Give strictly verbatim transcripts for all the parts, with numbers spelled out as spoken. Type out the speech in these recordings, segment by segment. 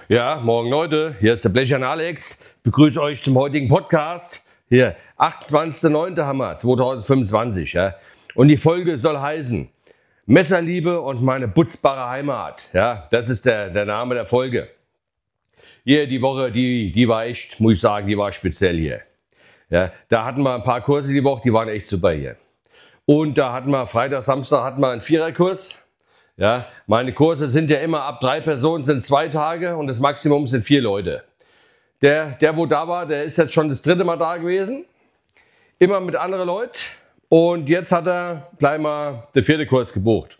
Ja, morgen Leute, hier ist der Blechern Alex. Ich begrüße euch zum heutigen Podcast. Hier, achtundzwanzigster neunter haben wir, zweitausendfünfundzwanzig. Ja. Und die Folge soll heißen Messerliebe und meine putzbare Heimat. Ja, das ist der, der Name der Folge. Hier, die Woche, die, die war echt, muss ich sagen, die war speziell hier. Ja, da hatten wir ein paar Kurse die Woche, die waren echt super hier. Und da hatten wir Freitag, Samstag hatten wir einen Viererkurs. Ja, meine Kurse sind ja immer ab drei Personen sind zwei Tage und das Maximum sind vier Leute. Der, der wo da war, der ist jetzt schon das dritte Mal da gewesen. Immer mit anderen Leuten. Und jetzt hat er gleich mal den vierten Kurs gebucht.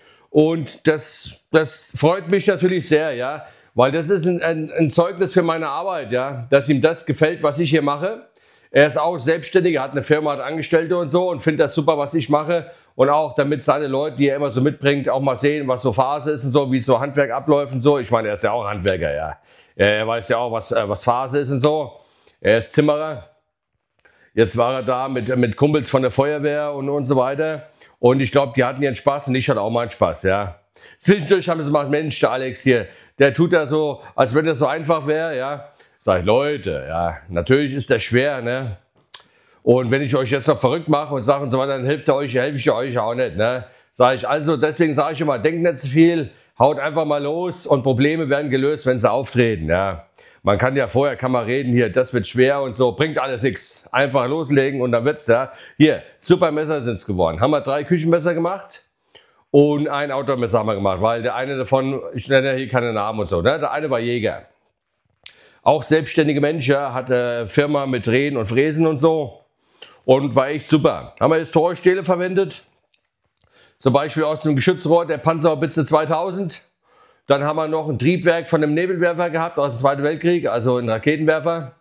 Und das, das freut mich natürlich sehr, ja. Weil das ist ein, ein, ein Zeugnis für meine Arbeit, ja. Dass ihm das gefällt, was ich hier mache. Er ist auch Selbstständiger, hat eine Firma, hat Angestellte und so und findet das super, was ich mache. Und auch damit seine Leute, die er immer so mitbringt, auch mal sehen, was so Phase ist und so, wie so Handwerk abläuft und so. Ich meine, er ist ja auch Handwerker, ja. Er weiß ja auch, was, was Phase ist und so. Er ist Zimmerer. Jetzt war er da mit, mit Kumpels von der Feuerwehr und, und so weiter. Und ich glaube, die hatten ihren Spaß und ich hatte auch meinen Spaß, ja. Zwischendurch haben sie gesagt, Mensch, der Alex hier, der tut da so, als wenn das so einfach wäre, ja. Sag ich, Leute, ja, natürlich ist das schwer, ne? Und wenn ich euch jetzt noch verrückt mache und sage und so weiter, dann hilft er euch, helfe ich euch auch nicht, ne? Sag ich, also deswegen sage ich immer, denkt nicht zu viel, haut einfach mal los und Probleme werden gelöst, wenn sie auftreten, ja. Man kann ja vorher, kann man reden, hier, das wird schwer und so, bringt alles nichts. Einfach loslegen und dann wird's, ja. Hier, super Messer sind's geworden. Haben wir drei Küchenmesser gemacht und ein Outdoor-Messer haben wir gemacht, weil der eine davon, ich nenne hier keine Namen und so, ne? Der eine war Jäger. Auch selbstständige Mensch, ja, hat eine Firma mit Drehen und Fräsen und so und war echt super. Haben wir historische Stähle verwendet, zum Beispiel aus dem Geschützrohr der Panzerhaubitze zweitausend. Dann haben wir noch ein Triebwerk von einem Nebelwerfer gehabt aus dem Zweiten Weltkrieg, also ein Raketenwerfer.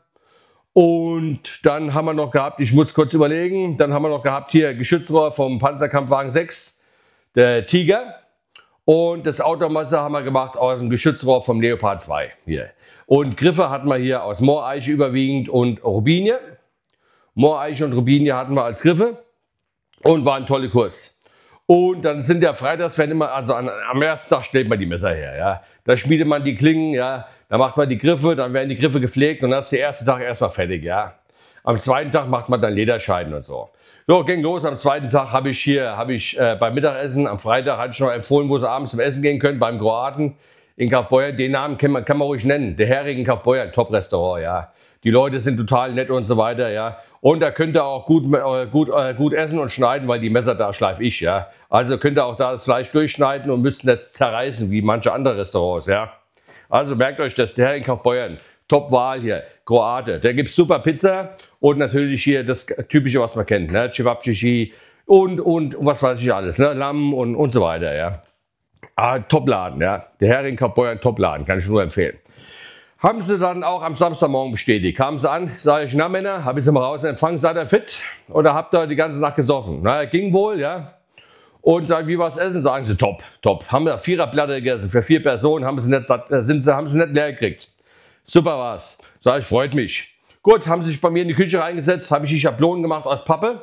Und dann haben wir noch gehabt, ich muss kurz überlegen, dann haben wir noch gehabt hier Geschützrohr vom Panzerkampfwagen sechs, der Tiger. Und das Outdoor-Messer haben wir gemacht aus dem Geschützrohr vom Leopard zwei. Hier. Und Griffe hatten wir hier aus Mooreiche überwiegend und Robinie. Mooreiche und Robinie hatten wir als Griffe und war ein toller Kurs. Und dann sind ja freitags, wenn immer, also an, am ersten Tag stellt man die Messer her. Ja. Da schmiedet man die Klingen, ja. Da macht man die Griffe, dann werden die Griffe gepflegt und dann ist der erste Tag erstmal fertig. Ja. Am zweiten Tag macht man dann Lederscheiden und so. So, ging los. Am zweiten Tag habe ich hier, habe ich äh, beim Mittagessen, am Freitag hatte ich noch empfohlen, wo sie abends zum Essen gehen können, beim Kroaten in Kaufbeuern. Den Namen kann man, kann man ruhig nennen. Der Hering in Kaufbeuern, Top-Restaurant, ja. Die Leute sind total nett und so weiter, ja. Und da könnt ihr auch gut, äh, gut, äh, gut essen und schneiden, weil die Messer da schleife ich, ja. Also könnt ihr auch da das Fleisch durchschneiden und müsst nicht zerreißen, wie manche andere Restaurants, ja. Also merkt euch das, der Hering in Kaufbeuern. Top-Wahl hier, Kroate. Da gibt es super Pizza und natürlich hier das Typische, was man kennt, ne? Cevapcici und, und was weiß ich alles, ne? Lamm und, und so weiter, ja. Ah, Top-Laden, ja. Der Hering Kaufbeuern, Top-Laden, kann ich nur empfehlen. Haben sie dann auch am Samstagmorgen bestätigt. Kamen sie an, sage ich, na Männer, habe ich sie mal raus empfangen, seid ihr fit? Oder habt ihr die ganze Nacht gesoffen? Na, ging wohl, ja. Und sagen, wie war's essen? Sagen sie, top, top. Haben wir Viererplatte gegessen, für vier Personen, haben sie nicht, sind sie, haben sie nicht leer gekriegt. Super war's. Sag ich, freut mich. Gut, haben sie sich bei mir in die Küche reingesetzt, habe ich die Schablonen gemacht aus Pappe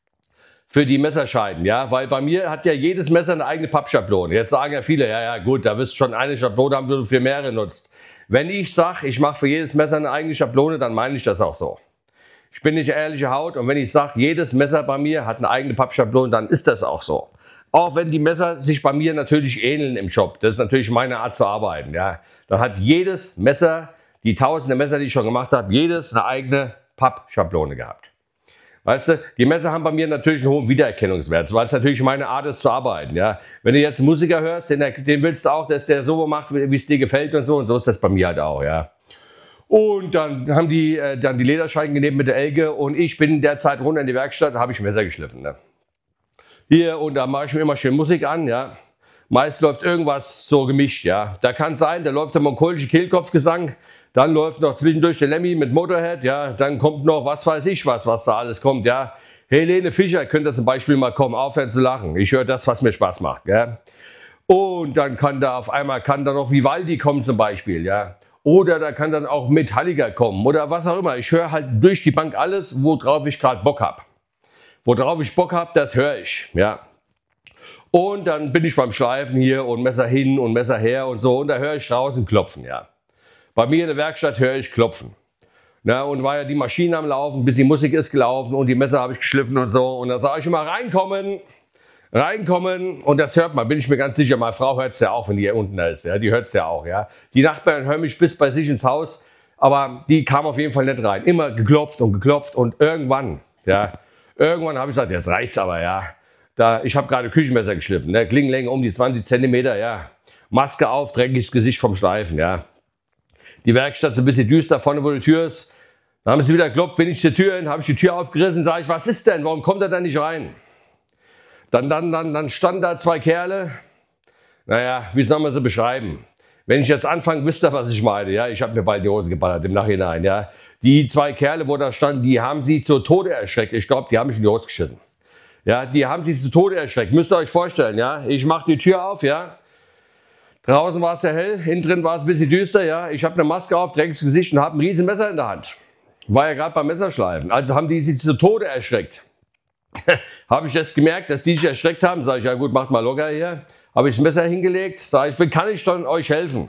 für die Messerscheiden, ja, weil bei mir hat ja jedes Messer eine eigene Pappschablone. Jetzt sagen ja viele, ja, ja, gut, da wirst du schon eine Schablone haben, die du für mehrere nutzt. Wenn ich sage, ich mache für jedes Messer eine eigene Schablone, dann meine ich das auch so. Ich bin nicht ehrliche Haut und wenn ich sage, jedes Messer bei mir hat eine eigene Pappschablone, dann ist das auch so. Auch wenn die Messer sich bei mir natürlich ähneln im Shop. Das ist natürlich meine Art zu arbeiten, ja. Dann hat jedes Messer, die tausende Messer, die ich schon gemacht habe, jedes eine eigene Pappschablone gehabt. Weißt du, die Messer haben bei mir natürlich einen hohen Wiedererkennungswert, weil es natürlich meine Art ist zu arbeiten. Ja. Wenn du jetzt einen Musiker hörst, den, den willst du auch, dass der so macht, wie es dir gefällt und so. Und so ist das bei mir halt auch. Ja. Und dann haben die äh, dann die Lederscheiben genommen mit der Elke und ich bin derzeit runter in die Werkstatt, da habe ich Messer geschliffen. Ne. Hier und da mache ich mir immer schön Musik an. Ja. Meist läuft irgendwas so gemischt. Ja. Da kann sein, da läuft der mongolische Kehlkopfgesang. Dann läuft noch zwischendurch der Lemmy mit Motorhead, ja, dann kommt noch was weiß ich was, was da alles kommt, ja. Helene Fischer könnte zum Beispiel mal kommen, aufhören zu lachen. Ich höre das, was mir Spaß macht, ja. Und dann kann da auf einmal, kann da noch Vivaldi kommen zum Beispiel, ja. Oder da kann dann auch Metallica kommen oder was auch immer. Ich höre halt durch die Bank alles, worauf ich gerade Bock habe. Worauf ich Bock habe, das höre ich, ja. Und dann bin ich beim Schleifen hier und Messer hin und Messer her und so und da höre ich draußen klopfen, ja. Bei mir in der Werkstatt höre ich klopfen. Na, und war ja die Maschine am Laufen, bis die Musik ist gelaufen und die Messer habe ich geschliffen und so. Und da sage ich immer, reinkommen, reinkommen. Und das hört man, bin ich mir ganz sicher. Meine Frau hört es ja auch, wenn die hier unten ist. Ja, die hört es ja auch. Ja. Die Nachbarn hören mich bis bei sich ins Haus, aber die kam auf jeden Fall nicht rein. Immer geklopft und geklopft und irgendwann, ja, irgendwann habe ich gesagt, jetzt reicht's aber, ja. Da, ich habe gerade Küchenmesser geschliffen, ne, Klingenlänge um die zwanzig Zentimeter, ja. Maske auf, dreckiges Gesicht vom Streifen, ja. Die Werkstatt so ein bisschen düster, vorne wo die Tür ist. Dann haben sie wieder geklopft, bin ich zur Tür hin, habe ich die Tür aufgerissen, sage ich, was ist denn, warum kommt er da nicht rein? Dann, dann, dann, dann standen da zwei Kerle, naja, wie soll man sie beschreiben? Wenn ich jetzt anfange, wisst ihr, was ich meine, ja, ich habe mir bald die Hose geballert im Nachhinein, ja. Die zwei Kerle, wo da standen, die haben sie zu Tode erschreckt, ich glaube, die haben mich in die Hose geschissen. Ja, die haben sie zu Tode erschreckt, müsst ihr euch vorstellen, ja. Ich mache die Tür auf, ja. Draußen war es sehr hell, innen drin war es ein bisschen düster, ja. Ich habe eine Maske auf, dreckiges Gesicht und habe ein riesen Messer in der Hand. War ja gerade beim Messerschleifen. Also haben die sich zu Tode erschreckt. Habe ich das gemerkt, dass die sich erschreckt haben? Sage ich, ja gut, macht mal locker hier. Habe ich das Messer hingelegt, sage ich, wie kann ich dann euch helfen?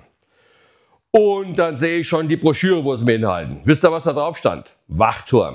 Und dann sehe ich schon die Broschüre, wo sie mir hinhalten. Wisst ihr, was da drauf stand? Wachturm.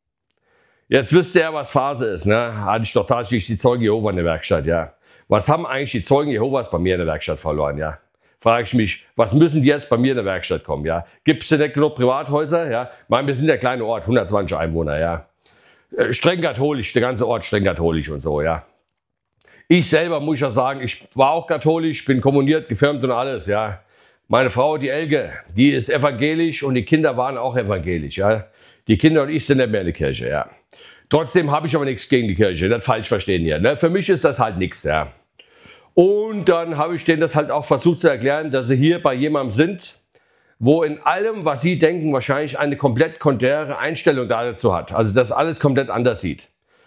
Jetzt wisst ihr ja, was Phase ist, ne? Hatte ich doch tatsächlich die Zeugen Jehova in der Werkstatt, ja. Was haben eigentlich die Zeugen Jehovas bei mir in der Werkstatt verloren, ja? Frage ich mich, was müssen die jetzt bei mir in der Werkstatt kommen, ja? Gibt es denn nicht genug Privathäuser, ja? Ich meine, wir sind der kleine Ort, hundertzwanzig Einwohner, ja. Streng katholisch, der ganze Ort streng katholisch und so, ja. Ich selber muss ja sagen, ich war auch katholisch, bin kommuniert, gefirmt und alles, ja. Meine Frau, die Elke, die ist evangelisch und die Kinder waren auch evangelisch, ja. Die Kinder und ich sind nicht mehr in der Kirche, ja. Trotzdem habe ich aber nichts gegen die Kirche, nicht falsch verstehen hier, ne? Für mich ist das halt nichts, ja. Und dann habe ich denen das halt auch versucht zu erklären, dass sie hier bei jemandem sind, wo in allem, was sie denken, wahrscheinlich eine komplett konträre Einstellung dazu hat. Also das alles komplett anders sieht.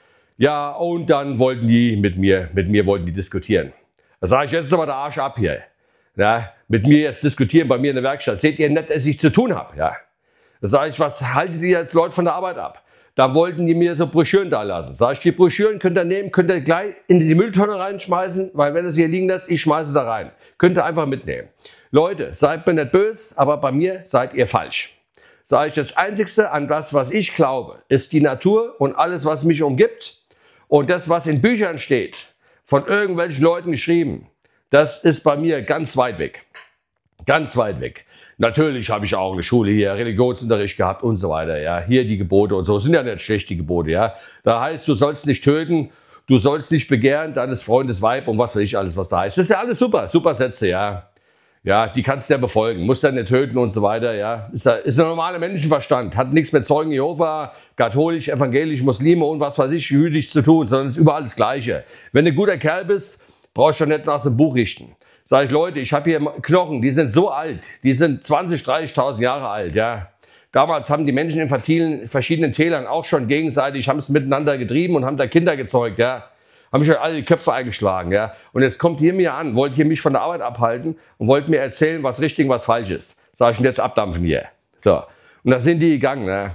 Ja, und dann wollten die mit mir, mit mir wollten die diskutieren. Da sage ich, jetzt ist aber der Arsch ab hier. Ja, mit mir jetzt diskutieren bei mir in der Werkstatt. Seht ihr nicht, dass ich zu tun habe? Ja. Da sage ich, was haltet ihr jetzt Leute von der Arbeit ab? Da wollten die mir so Broschüren da lassen. Sag ich, die Broschüren könnt ihr nehmen, könnt ihr gleich in die Mülltonne reinschmeißen, weil wenn ihr sie hier liegen lasst, ich schmeiße sie da rein. Könnt ihr einfach mitnehmen. Leute, seid mir nicht böse, aber bei mir seid ihr falsch. Sag ich, das Einzigste an das, was ich glaube, ist die Natur und alles, was mich umgibt. Und das, was in Büchern steht, von irgendwelchen Leuten geschrieben, das ist bei mir ganz weit weg. Ganz weit weg. Natürlich habe ich auch in der Schule hier Religionsunterricht gehabt und so weiter. Ja, hier die Gebote und so sind ja nicht schlecht, die Gebote. Ja, da heißt, du sollst nicht töten, du sollst nicht begehren deines Freundes Weib und was weiß ich alles, was da heißt. Das ist ja alles super, super Sätze, ja. Ja, die kannst du ja befolgen, musst dann nicht töten und so weiter. Ja, ist, da, ist ein normaler Menschenverstand, hat nichts mit Zeugen Jehova, katholisch, evangelisch, Muslime und was weiß ich, jüdisch zu tun, sondern ist überall das Gleiche. Wenn du ein guter Kerl bist, brauchst du nicht nach dem Buch richten. Sag ich, Leute, ich habe hier Knochen, die sind so alt, die sind zwanzigtausend, dreißigtausend Jahre alt, ja. Damals haben die Menschen in verschiedenen, verschiedenen Tälern auch schon gegenseitig, haben es miteinander getrieben und haben da Kinder gezeugt, ja. Haben schon alle die Köpfe eingeschlagen, ja. Und jetzt kommt ihr mir an, wollt ihr mich von der Arbeit abhalten und wollt mir erzählen, was richtig und was falsch ist. Sag ich, und jetzt abdampfen hier. So. Und da sind die gegangen, ne.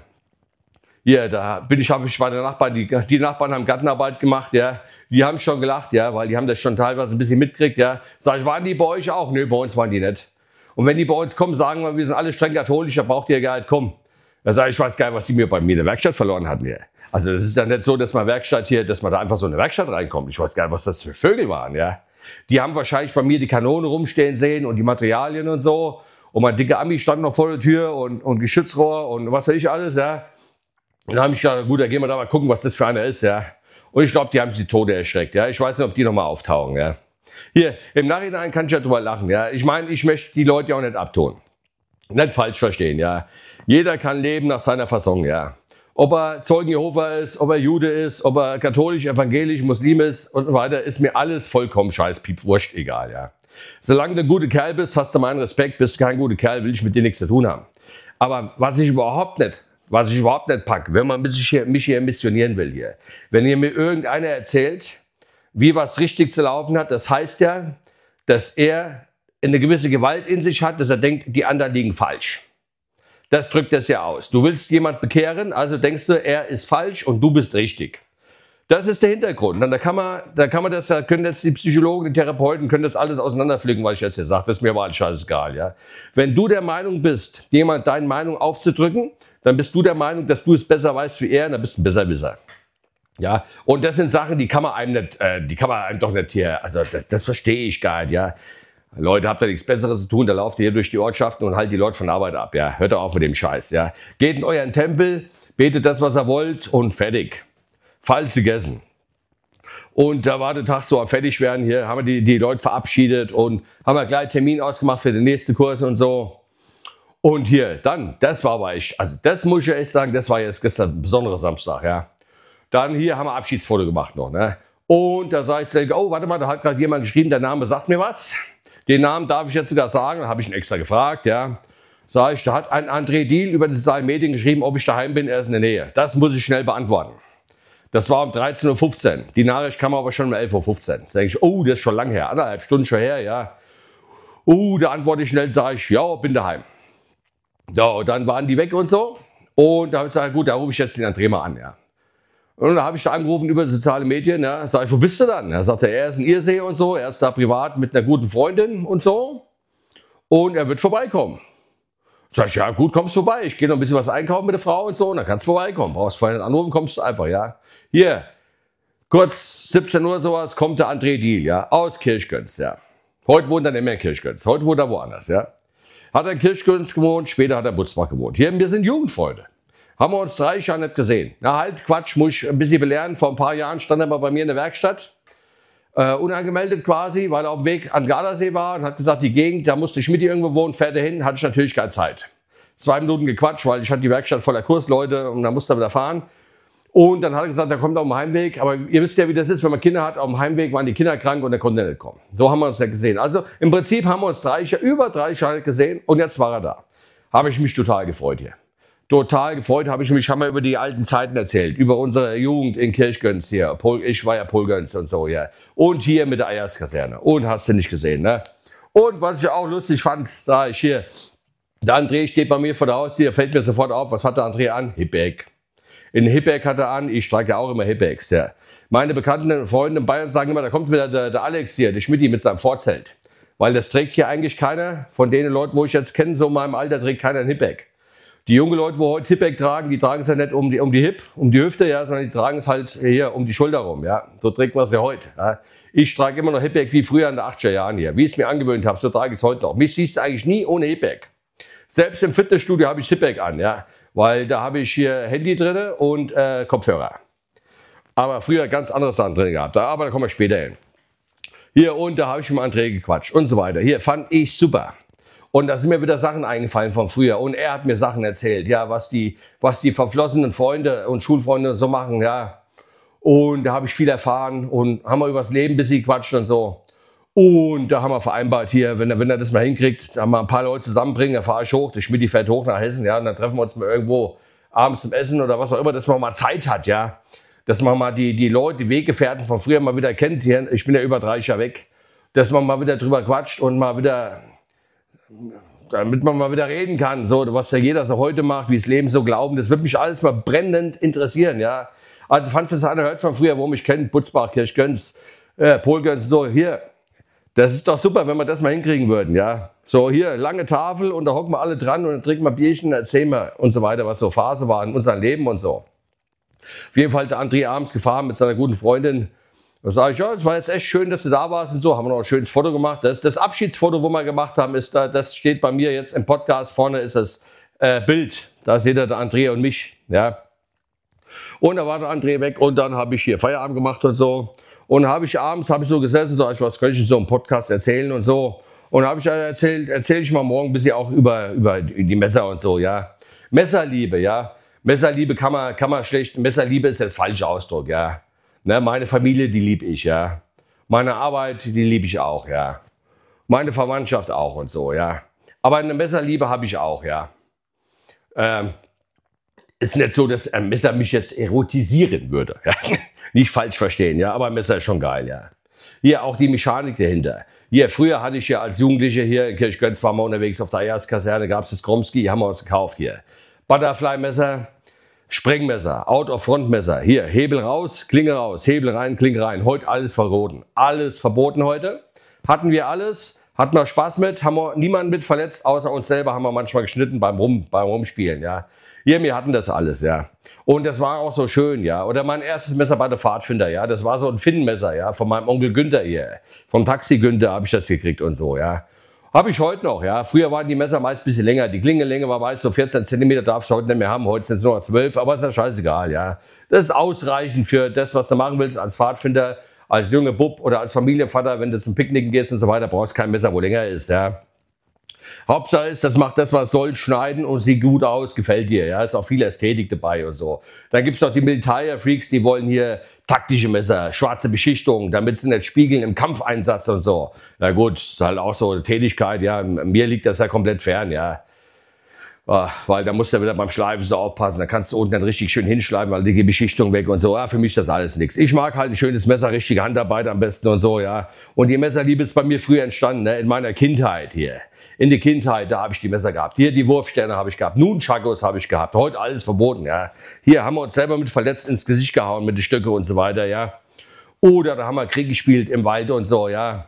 Hier, da bin ich, habe ich bei den Nachbarn, die, die Nachbarn haben Gartenarbeit gemacht, ja. Die haben schon gelacht, ja, weil die haben das schon teilweise ein bisschen mitgekriegt, ja. Sag ich, waren die bei euch auch? Nö, bei uns waren die nicht. Und wenn die bei uns kommen, sagen wir, wir sind alle streng katholisch, da braucht ihr gar nicht kommen. Da sage ich, ich weiß gar nicht, was die mir bei mir in der Werkstatt verloren hatten hier. Also das ist ja nicht so, dass man Werkstatt hier, dass man da einfach so in eine Werkstatt reinkommt. Ich weiß gar nicht, was das für Vögel waren, ja. Die haben wahrscheinlich bei mir die Kanone rumstehen sehen und die Materialien und so. Und mein dicker Ami stand noch vor der Tür und, und Geschützrohr und was weiß ich alles, ja. Und dann habe ich gedacht, gut, da gehen wir da mal gucken, was das für einer ist, ja. Und ich glaube, die haben sich Tode erschreckt, ja. Ich weiß nicht, ob die nochmal auftauchen, ja. Hier, im Nachhinein kann ich ja drüber lachen, ja. Ich meine, ich möchte die Leute ja auch nicht abtun. Nicht falsch verstehen, ja. Jeder kann leben nach seiner Fassung, ja. Ob er Zeugen Jehova ist, ob er Jude ist, ob er katholisch, evangelisch, Muslim ist und so weiter, ist mir alles vollkommen scheiß, piep, wurscht, egal, ja. Solange du ein guter Kerl bist, hast du meinen Respekt, bist du kein guter Kerl, will ich mit dir nichts zu tun haben. Aber was ich überhaupt nicht Was ich überhaupt nicht packe, wenn man mich hier, mich hier missionieren will hier. Wenn ihr mir irgendeiner erzählt, wie was richtig zu laufen hat, das heißt ja, dass er eine gewisse Gewalt in sich hat, dass er denkt, die anderen liegen falsch. Das drückt das ja aus. Du willst jemand bekehren, also denkst du, er ist falsch und du bist richtig. Das ist der Hintergrund. Und da kann man, da kann man das, da können das die Psychologen, die Therapeuten, können das alles auseinanderpflücken, was ich jetzt hier sage. Das ist mir aber alles scheißegal, ja. Wenn du der Meinung bist, jemand deine Meinung aufzudrücken, dann bist du der Meinung, dass du es besser weißt wie er, und dann bist du ein Besserwisser. Ja, und das sind Sachen, die kann man einem nicht, äh, die kann man einem doch nicht hier, also das, das verstehe ich gar nicht, ja. Leute, habt ihr nichts Besseres zu tun, da lauft ihr hier durch die Ortschaften und haltet die Leute von der Arbeit ab, ja. Hört doch auf mit dem Scheiß, ja. Geht in euren Tempel, betet das, was ihr wollt und fertig. Falsch gegessen. Und da war der Tag so am fertig werden, hier haben wir die, die Leute verabschiedet und haben wir gleich Termin ausgemacht für den nächsten Kurs und so. Und hier, dann, das war aber echt, also das muss ich echt sagen, das war jetzt gestern ein besonderer Samstag, ja. Dann hier haben wir Abschiedsfoto gemacht noch, ne. Und da sage ich zu, oh, warte mal, da hat gerade jemand geschrieben, der Name sagt mir was. Den Namen darf ich jetzt sogar sagen, da habe ich ihn extra gefragt, ja. Sag ich, da hat ein André Diehl über die sozialen Medien geschrieben, ob ich daheim bin, er ist in der Nähe. Das muss ich schnell beantworten. Das war um dreizehn Uhr fünfzehn. Die Nachricht kam aber schon um elf Uhr fünfzehn. Da denke ich, oh, das ist schon lang her, anderthalb Stunden schon her, ja. Oh, da antworte ich schnell, sage ich, ja, bin daheim. Ja, und dann waren die weg und so. Und da habe ich gesagt, gut, da rufe ich jetzt den André mal an, ja. Und da habe ich da angerufen über soziale Medien, ja. Sag ich, wo bist du dann? Er sagte, er ist in Irsee und so, er ist da privat mit einer guten Freundin und so. Und er wird vorbeikommen. Sag ich, ja gut, kommst vorbei. Ich gehe noch ein bisschen was einkaufen mit der Frau und so, und dann kannst du vorbeikommen. Brauchst vorher nicht anrufen, kommst du einfach, ja. Hier, kurz siebzehn Uhr sowas, kommt der André Diehl, ja, aus Kirchgöns, ja. Heute wohnt er nicht mehr in Kirchgöns, heute wohnt er woanders, ja. Hat er in Kirchgöns gewohnt, später hat er in Butzbach gewohnt. Hier, wir sind Jugendfreunde. Haben wir uns drei Jahre nicht gesehen. Na halt, Quatsch, muss ich ein bisschen belehren. Vor ein paar Jahren stand er mal bei mir in der Werkstatt. Äh, unangemeldet quasi, weil er auf dem Weg an Gardasee war und hat gesagt, die Gegend, da musste ich mit ihr irgendwo wohnen, fährt er hin, hatte ich natürlich keine Zeit. Zwei Minuten gequatscht, weil ich hatte die Werkstatt voller Kursleute und da musste er wieder fahren. Und dann hat er gesagt, er kommt auf dem Heimweg. Aber ihr wisst ja, wie das ist, wenn man Kinder hat. Auf dem Heimweg waren die Kinder krank und er konnte nicht kommen. So haben wir uns ja gesehen. Also im Prinzip haben wir uns drei, über drei Jahre gesehen und jetzt war er da. Habe ich mich total gefreut hier. Total gefreut habe ich mich, haben wir über die alten Zeiten erzählt. Über unsere Jugend in Kirchgöns hier. Ich war ja Polgöns und so, ja. Und hier mit der Eierskaserne. Und hast du nicht gesehen, ne? Und was ich auch lustig fand, sage ich hier, der André steht bei mir vor der Haustür, fällt mir sofort auf, was hat der André an? Hipback. In Hipback hat er an, ich trage ja auch immer Hibbacks, ja. Meine Bekannten und Freunde in Bayern sagen immer, da kommt wieder der, der Alex hier, der Schmidti mit seinem Vorzelt. Weil das trägt hier eigentlich keiner, von den Leuten, wo ich jetzt kenne, so in meinem Alter, trägt keiner ein Hipback. Die jungen Leute, wo heute Hipback tragen, die tragen es ja nicht um die, um die Hip, um die Hüfte, ja, sondern die tragen es halt hier um die Schulter rum, ja. So trägt man es ja heute. Ja. Ich trage immer noch Hipback wie früher in den achtziger Jahren hier. Wie ich es mir angewöhnt habe, so trage ich es heute noch. Mich siehst du eigentlich nie ohne Hipback. Selbst im Fitnessstudio habe ich Hipback an, ja. Weil da habe ich hier Handy drin und äh, Kopfhörer. Aber früher ganz andere Sachen drin gehabt. Aber da kommen wir später hin. Hier, und da habe ich mit André gequatscht und so weiter. Hier, fand ich super. Und da sind mir wieder Sachen eingefallen von früher. Und er hat mir Sachen erzählt, ja, was die, was die verflossenen Freunde und Schulfreunde so machen, ja. Und da habe ich viel erfahren und haben wir über das Leben ein bisschen gequatscht und so. Und da haben wir vereinbart hier, wenn er, wenn er das mal hinkriegt, haben wir ein paar Leute zusammenbringen, dann fahre ich hoch, der Schmidti fährt hoch nach Hessen, ja, und dann treffen wir uns mal irgendwo abends zum Essen oder was auch immer, dass man mal Zeit hat, ja. Dass man mal die, die Leute, die Weggefährten von früher mal wieder kennt, hier, ich bin ja über dreißig Jahre weg, dass man mal wieder drüber quatscht und mal wieder, damit man mal wieder reden kann, so, was ja jeder so heute macht, wie das Leben so glauben, das wird mich alles mal brennend interessieren, ja. Also falls das einer hört von früher, wo mich kennt, Butzbach, Kirchgöns, äh, Polgöns, so, hier. Das ist doch super, wenn wir das mal hinkriegen würden, ja. So, hier, lange Tafel und da hocken wir alle dran und dann trinken wir Bierchen, erzählen wir und so weiter, was so Phase war in unserem Leben und so. Auf jeden Fall der André abends gefahren mit seiner guten Freundin. Da sage ich, ja, es war jetzt echt schön, dass du da warst und so. Haben wir noch ein schönes Foto gemacht. Das, das Abschiedsfoto, wo wir gemacht haben, ist da, das steht bei mir jetzt im Podcast. Vorne ist das äh, Bild. Da seht ihr der André und mich, ja. Und da war der André weg und dann habe ich hier Feierabend gemacht und so. Und habe ich abends, habe ich so gesessen, so, ich, was könnte ich so im Podcast erzählen und so. Und habe ich erzählt, erzähle ich mal morgen ein bisschen auch über, über die Messer und so, ja. Messerliebe, ja. Messerliebe kann man, kann man schlecht, Messerliebe ist jetzt falscher Ausdruck, ja. Ne, meine Familie, die liebe ich, ja. Meine Arbeit, die liebe ich auch, ja. Meine Verwandtschaft auch und so, ja. Aber eine Messerliebe habe ich auch, ja. Ähm, ist nicht so, dass ein Messer mich jetzt erotisieren würde. Ja? Nicht falsch verstehen, ja, aber ein Messer ist schon geil, ja. Hier auch die Mechanik dahinter. Hier, früher hatte ich ja als Jugendlicher hier in Kirchgöns, waren wir unterwegs auf der Eierskaserne, gab es das Kromski, haben wir uns gekauft hier. Butterfly-Messer, Sprengmesser, Out-of-Front-Messer. Hier, Hebel raus, Klinge raus, Hebel rein, Klinge rein. Heute alles verboten. Alles verboten heute. Hatten wir alles, hatten wir Spaß mit, haben wir niemanden mit verletzt, außer uns selber haben wir manchmal geschnitten beim, Rum, beim Rumspielen. Ja. Hier, wir hatten das alles, ja. Und das war auch so schön, ja. Oder mein erstes Messer bei der Pfadfinder, ja. Das war so ein Finnenmesser, ja, von meinem Onkel Günther hier. Vom Taxi Günther habe ich das gekriegt und so, ja. Habe ich heute noch, ja. Früher waren die Messer meist ein bisschen länger. Die Klingenlänge war meist so vierzehn Zentimeter, darfst du heute nicht mehr haben. Heute sind es nur zwölf, aber ist ja scheißegal, ja. Das ist ausreichend für das, was du machen willst als Pfadfinder, als junger Bub oder als Familienvater. Wenn du zum Picknicken gehst und so weiter, brauchst du kein Messer, wo länger ist, ja. Hauptsache ist, das macht das, was soll, schneiden und sieht gut aus, gefällt dir. Ja, ist auch viel Ästhetik dabei und so. Dann gibt es noch die Militär-Freaks, die wollen hier taktische Messer, schwarze Beschichtung, damit sie nicht spiegeln im Kampfeinsatz und so. Na gut, ist halt auch so eine Tätigkeit, ja. Mir liegt das ja komplett fern, ja. Weil da musst du ja wieder beim Schleifen so aufpassen, da kannst du unten dann richtig schön hinschleifen, weil die Beschichtung weg und so. Ja, für mich ist das alles nichts. Ich mag halt ein schönes Messer, richtige Handarbeit am besten und so, ja. Und die Messerliebe ist bei mir früher entstanden, ne, in meiner Kindheit hier. In der Kindheit, da habe ich die Messer gehabt. Hier die Wurfsterne habe ich gehabt. Nunchakos habe ich gehabt. Heute alles verboten, ja. Hier haben wir uns selber mit verletzt ins Gesicht gehauen mit den Stöcke und so weiter, ja. Oder da haben wir Krieg gespielt im Wald und so, ja.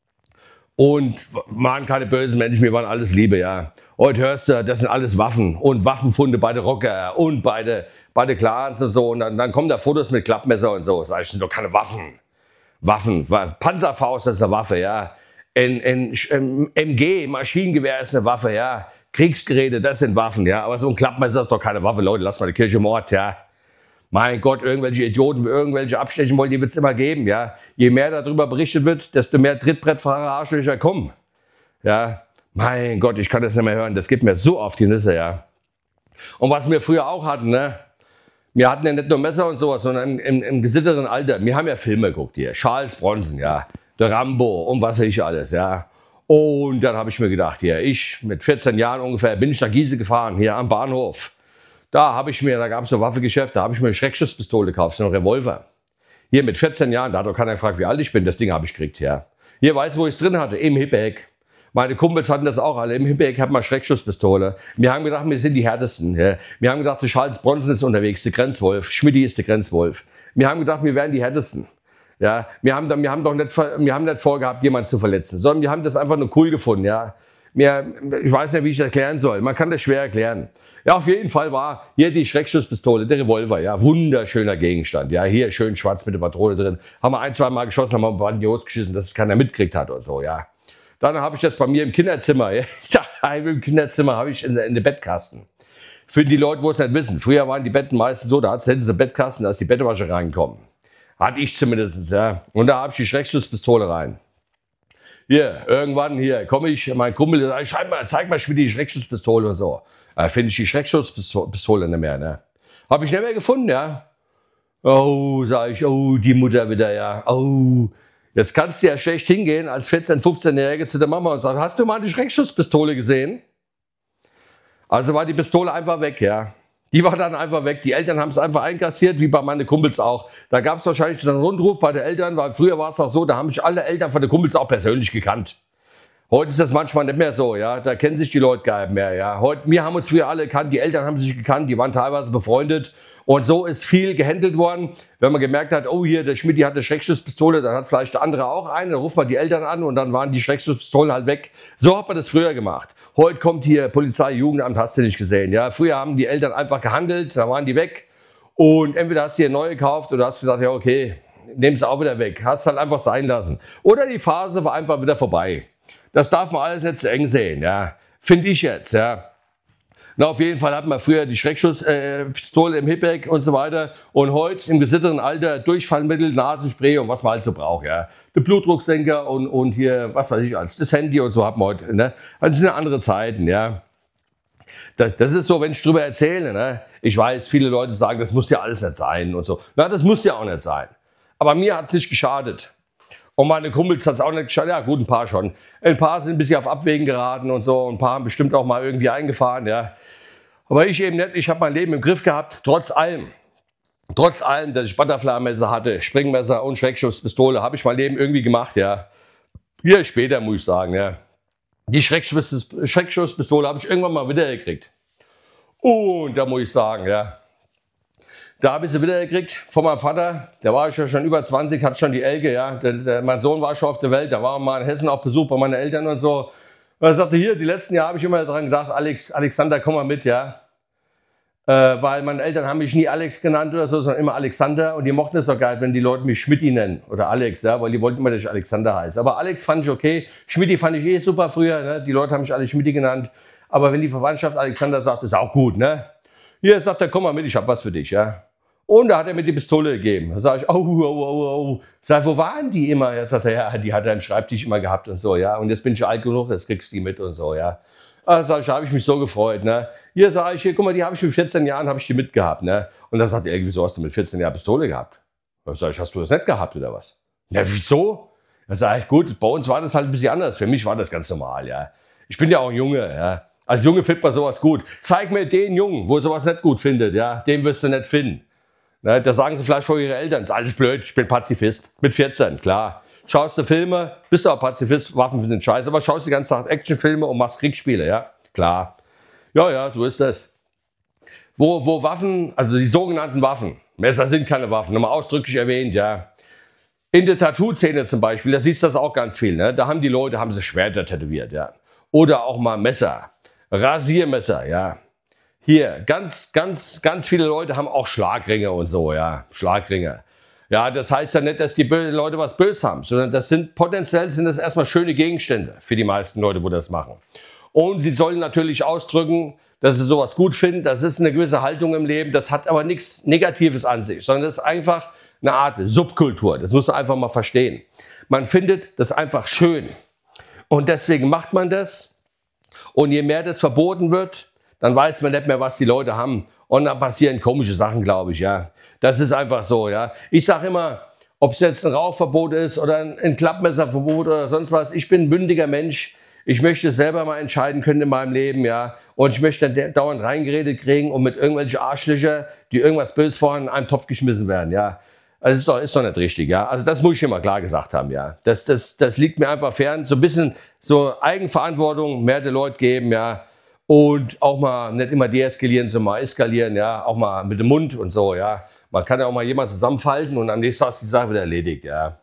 Und waren keine bösen Menschen, wir waren alles Liebe, ja. Heute hörst du, das sind alles Waffen und Waffenfunde bei den Rocker und bei den bei den Clans und so. Und dann, dann kommen da Fotos mit Klappmesser und so. Sag ich, das sind doch keine Waffen. Waffen, Panzerfaust, das ist eine Waffe, ja. Ein, ein, ein M G, Maschinengewehr ist eine Waffe, ja. Kriegsgeräte, das sind Waffen, ja. Aber so ein Klappmesser ist doch keine Waffe, Leute, lasst mal die Kirche im Ort, ja. Mein Gott, irgendwelche Idioten, irgendwelche abstechen wollen, die wird es immer geben, ja. Je mehr darüber berichtet wird, desto mehr Trittbrettfahrer, Arschlöcher kommen, ja. Mein Gott, ich kann das nicht mehr hören, das geht mir so auf die Nüsse, ja. Und was wir früher auch hatten, ne. Wir hatten ja nicht nur Messer und sowas, sondern im, im, im gesitteren Alter. Wir haben ja Filme geguckt hier, Charles Bronson, ja. Der Rambo und was weiß ich alles, ja. Und dann habe ich mir gedacht, hier, ich mit vierzehn Jahren ungefähr bin ich nach Gießen gefahren, hier am Bahnhof. Da habe ich mir, da gab es so Waffengeschäfte, da habe ich mir eine Schreckschusspistole gekauft, so einen Revolver. Hier mit vierzehn Jahren, da hat doch keiner gefragt, wie alt ich bin, das Ding habe ich gekriegt, ja. Hier, weißt du, wo ich es drin hatte? Im Hippeck. Meine Kumpels hatten das auch alle. Im Hippeck hat man Schreckschusspistole. Wir haben gedacht, wir sind die Härtesten. Ja. Wir haben gedacht, der Charles Bronson ist unterwegs, der Grenzwolf. Schmidti ist der Grenzwolf. Wir haben gedacht, wir wären die Härtesten. Ja, wir haben, wir haben doch nicht, wir haben nicht vorgehabt, jemanden zu verletzen, sondern wir haben das einfach nur cool gefunden. Ja. Wir, ich weiß nicht, wie ich das erklären soll. Man kann das schwer erklären. Ja, auf jeden Fall war hier die Schreckschusspistole, der Revolver. Ja, wunderschöner Gegenstand. Ja, hier schön schwarz mit der Patrone drin. Haben wir ein, zwei Mal geschossen, haben wir ein paar in die Hose geschissen, dass es keiner mitgekriegt hat und so. Ja. Dann habe ich das bei mir im Kinderzimmer. Ja, im Kinderzimmer habe ich in, in den Bettkasten. Für die Leute, wo es nicht wissen. Früher waren die Betten meistens so, da hatten sie einen Bettkasten, da ist die Bettwäsche reingekommen. Hatte ich zumindest, ja. Und da habe ich die Schreckschusspistole rein. Hier, irgendwann, hier, komme ich, mein Kumpel, der sagt, mal, zeig mal schon die Schreckschusspistole und so. Da finde ich die Schreckschusspistole nicht mehr, ne. Habe ich nicht mehr gefunden, ja. Oh, sage ich, oh, die Mutter wieder, ja. Oh, jetzt kannst du ja schlecht hingehen als vierzehn-, fünfzehnjährige zu der Mama und sagen, hast du mal die Schreckschusspistole gesehen? Also war die Pistole einfach weg, ja. Die war dann einfach weg. Die Eltern haben es einfach einkassiert, wie bei meinen Kumpels auch. Da gab es wahrscheinlich einen Rundruf bei den Eltern, weil früher war es auch so, da haben sich alle Eltern von den Kumpels auch persönlich gekannt. Heute ist das manchmal nicht mehr so, ja. Da kennen sich die Leute gar nicht mehr, ja. Heute, wir haben uns früher alle gekannt, die Eltern haben sich gekannt, die waren teilweise befreundet. Und so ist viel gehandelt worden. Wenn man gemerkt hat, oh hier, der Schmidti hat eine Schreckschusspistole, dann hat vielleicht der andere auch eine, dann ruft man die Eltern an und dann waren die Schreckschusspistolen halt weg. So hat man das früher gemacht. Heute kommt hier Polizei, Jugendamt, hast du nicht gesehen, ja. Früher haben die Eltern einfach gehandelt, dann waren die weg. Und entweder hast du dir neue gekauft oder hast gesagt, ja okay, nimm sie auch wieder weg. Hast halt einfach sein lassen. Oder die Phase war einfach wieder vorbei. Das darf man alles nicht zu eng sehen, ja. Finde ich jetzt, ja. Na, auf jeden Fall hatten wir früher die Schreckschusspistole äh, im Hippeck und so weiter. Und heute im gesitteren Alter Durchfallmittel, Nasenspray und was man halt so braucht, ja. Der Blutdrucksenker und, und hier, was weiß ich alles, das Handy und so hat man heute, ne. Das sind ja andere Zeiten, ja. Das, das ist so, wenn ich drüber erzähle, ne. Ich weiß, viele Leute sagen, das muss ja alles nicht sein und so. Na, das muss ja auch nicht sein. Aber mir hat es nicht geschadet. Und meine Kumpels hat es auch nicht geschadet. Ja gut, ein paar schon. Ein paar sind ein bisschen auf Abwägen geraten und so. Ein paar haben bestimmt auch mal irgendwie eingefahren, ja. Aber ich eben nicht. Ich habe mein Leben im Griff gehabt, trotz allem. Trotz allem, dass ich Butterfly-Messer hatte, Springmesser und Schreckschusspistole, habe ich mein Leben irgendwie gemacht, ja. Hier später, muss ich sagen, ja. Die Schreckschuss, Schreckschusspistole habe ich irgendwann mal wieder gekriegt. Und da muss ich sagen, ja. Da habe ich sie wieder gekriegt von meinem Vater. Der war ja schon über zwanzig, hat schon die Elke, ja. Der, der, mein Sohn war schon auf der Welt, da war mal in Hessen auf Besuch bei meinen Eltern und so. Und er sagte, hier, die letzten Jahre habe ich immer daran gedacht, Alex, Alexander, komm mal mit, ja. Äh, weil meine Eltern haben mich nie Alex genannt oder so, sondern immer Alexander. Und die mochten es doch geil, wenn die Leute mich Schmidti nennen oder Alex, ja, weil die wollten immer, dass ich Alexander heiße. Aber Alex fand ich okay. Schmidti fand ich eh super früher, ne? Die Leute haben mich alle Schmidti genannt. Aber wenn die Verwandtschaft Alexander sagt, ist auch gut, ne? Hier sagt er, komm mal mit, ich hab was für dich, ja. Und da hat er mir die Pistole gegeben. Da sage ich, oh, oh, oh, oh. Sag, wo waren die immer? Er sagt, ja, die hat er im Schreibtisch immer gehabt und so, ja. Und jetzt bin ich alt genug, jetzt kriegst du die mit und so, ja. Da sag ich, da habe ich mich so gefreut, ne. Hier sage ich, hier, guck mal, die habe ich mit vierzehn Jahren, habe ich die mitgehabt, ne. Und dann sagt er, irgendwie so hast du mit vierzehn Jahren Pistole gehabt. Da sag ich, hast du das nicht gehabt oder was? Ja, wieso? Da sage ich, gut, bei uns war das halt ein bisschen anders. Für mich war das ganz normal, ja. Ich bin ja auch ein Junge, ja. Als Junge findet man sowas gut. Zeig mir den Jungen, wo er sowas nicht gut findet, ja. Den wirst du nicht finden. Ne, da sagen sie vielleicht vor ihre Eltern, ist alles blöd, ich bin Pazifist. Mit vierzehn, klar. Schaust du Filme, bist du auch Pazifist, Waffen sind scheiße, aber schaust die ganze Zeit Actionfilme und machst Kriegsspiele, ja? Klar. Ja, ja, so ist das. Wo, wo Waffen, also die sogenannten Waffen, Messer sind keine Waffen, nochmal ausdrücklich erwähnt, ja. In der Tattoo-Szene zum Beispiel, da siehst du das auch ganz viel, ne? Da haben die Leute, haben sie Schwerter tätowiert, ja. Oder auch mal Messer, Rasiermesser, ja. Hier, ganz, ganz, ganz viele Leute haben auch Schlagringe und so, ja, Schlagringe. Ja, das heißt ja nicht, dass die Leute was böse haben, sondern das sind potenziell sind das erstmal schöne Gegenstände für die meisten Leute, wo das machen. Und sie sollen natürlich ausdrücken, dass sie sowas gut finden. Das ist eine gewisse Haltung im Leben. Das hat aber nichts Negatives an sich, sondern das ist einfach eine Art Subkultur. Das muss man einfach mal verstehen. Man findet das einfach schön. Und deswegen macht man das. Und je mehr das verboten wird, dann weiß man nicht mehr, was die Leute haben. Und dann passieren komische Sachen, glaube ich, ja. Das ist einfach so, ja. Ich sage immer, ob es jetzt ein Rauchverbot ist oder ein, ein Klappmesserverbot oder sonst was. Ich bin ein mündiger Mensch. Ich möchte selber mal entscheiden können in meinem Leben, ja. Und ich möchte dann dauernd reingeredet kriegen und mit irgendwelchen Arschlöcher, die irgendwas böse vorhaben, in einen Topf geschmissen werden, ja. Also ist doch, ist doch nicht richtig, ja. Also das muss ich immer klar gesagt haben, ja. Das, das, das liegt mir einfach fern. So ein bisschen so Eigenverantwortung mehr den Leuten geben, ja. Und auch mal nicht immer deeskalieren, sondern mal eskalieren, ja. Auch mal mit dem Mund und so, ja. Man kann ja auch mal jemanden zusammenfalten und am nächsten Tag ist die Sache wieder erledigt, ja.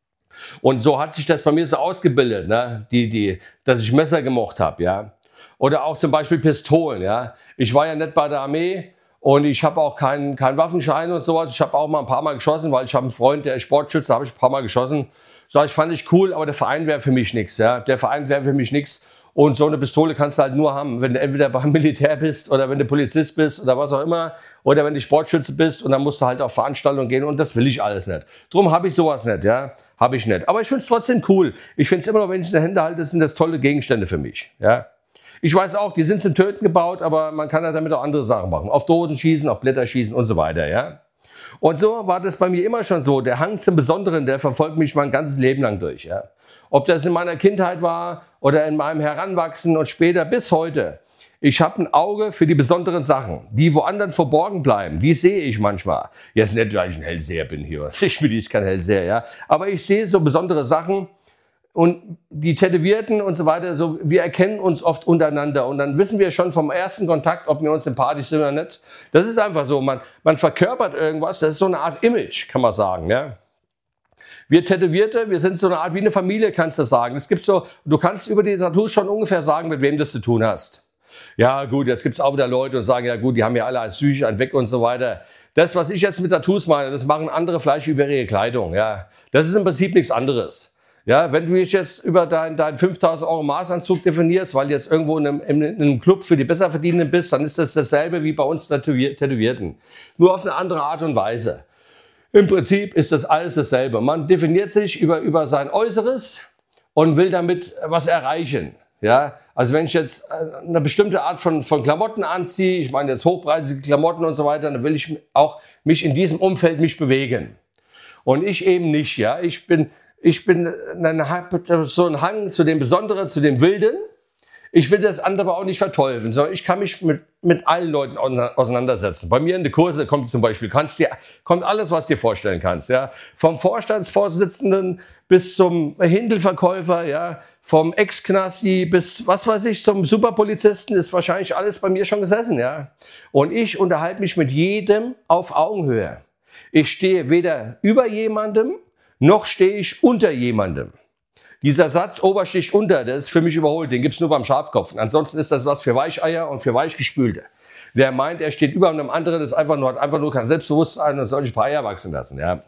Und so hat sich das bei mir so ausgebildet, ne? die, die, dass ich Messer gemocht habe, ja. Oder auch zum Beispiel Pistolen, ja. Ich war ja nicht bei der Armee und ich habe auch keinen keinen Waffenschein und sowas. Ich habe auch mal ein paar Mal geschossen, weil ich habe einen Freund, der ist Sportschütze, da habe ich ein paar Mal geschossen. So, ich fand ich cool, aber der Verein wäre für mich nichts, ja. Der Verein wäre für mich nichts. Und so eine Pistole kannst du halt nur haben, wenn du entweder beim Militär bist oder wenn du Polizist bist oder was auch immer. Oder wenn du Sportschütze bist und dann musst du halt auf Veranstaltungen gehen und das will ich alles nicht. Drum habe ich sowas nicht, ja. Habe ich nicht. Aber ich finde es trotzdem cool. Ich finde es immer noch, wenn ich es in der Hände halte, sind das tolle Gegenstände für mich, ja. Ich weiß auch, die sind zum Töten gebaut, aber man kann ja damit auch andere Sachen machen. Auf Dosen schießen, auf Blätter schießen und so weiter, ja. Und so war das bei mir immer schon so. Der Hang zum Besonderen, der verfolgt mich mein ganzes Leben lang durch, ja. Ob das in meiner Kindheit war oder in meinem Heranwachsen und später bis heute. Ich habe ein Auge für die besonderen Sachen, die woanders verborgen bleiben. Die sehe ich manchmal. Jetzt nicht, weil ich ein Hellseher bin hier. Ich bin kein Hellseher, ja. Aber ich sehe so besondere Sachen und die Tätowierten und so weiter. So, wir erkennen uns oft untereinander und dann wissen wir schon vom ersten Kontakt, ob wir uns sympathisch sind oder nicht. Das ist einfach so. Man, man verkörpert irgendwas. Das ist so eine Art Image, kann man sagen, ja. Wir Tätowierte, wir sind so eine Art wie eine Familie, kannst du sagen. Es gibt so, du kannst über die Tattoos schon ungefähr sagen, mit wem das zu tun hast. Ja gut, jetzt gibt es auch wieder Leute und sagen, ja gut, die haben ja alle als psychisch einen weg und so weiter. Das, was ich jetzt mit Tattoos meine, das machen andere Fleisch über ihre Kleidung. Ja, das ist im Prinzip nichts anderes. Ja, wenn du dich jetzt über deinen dein fünftausend Euro Maßanzug definierst, weil du jetzt irgendwo in einem, in einem Club für die Besserverdienenden bist, dann ist das dasselbe wie bei uns Tätowierten. Nur auf eine andere Art und Weise. Im Prinzip ist das alles dasselbe. Man definiert sich über, über sein Äußeres und will damit was erreichen. Ja, also wenn ich jetzt eine bestimmte Art von, von Klamotten anziehe, ich meine jetzt hochpreisige Klamotten und so weiter, dann will ich auch mich in diesem Umfeld mich bewegen. Und ich eben nicht, ja. Ich bin, ich bin, habe so einen Hang zu dem Besonderen, zu dem Wilden. Ich will das andere aber auch nicht verteufeln, sondern ich kann mich mit, mit allen Leuten auseinandersetzen. Bei mir in den Kurse kommt zum Beispiel, kannst dir, kommt alles, was du dir vorstellen kannst, ja. Vom Vorstandsvorsitzenden bis zum Hindelverkäufer, ja. vom Ex-Knasti bis, was weiß ich, zum Superpolizisten ist wahrscheinlich alles bei mir schon gesessen, ja. Und ich unterhalte mich mit jedem auf Augenhöhe. Ich stehe weder über jemandem, noch stehe ich unter jemandem. Dieser Satz Oberstich unter, der ist für mich überholt, den gibt's nur beim Schafkopf. Ansonsten ist das was für Weicheier und für Weichgespülte. Wer meint, er steht über einem anderen, ist einfach nur, hat einfach nur kein Selbstbewusstsein und soll sich ein paar Eier wachsen lassen, ja.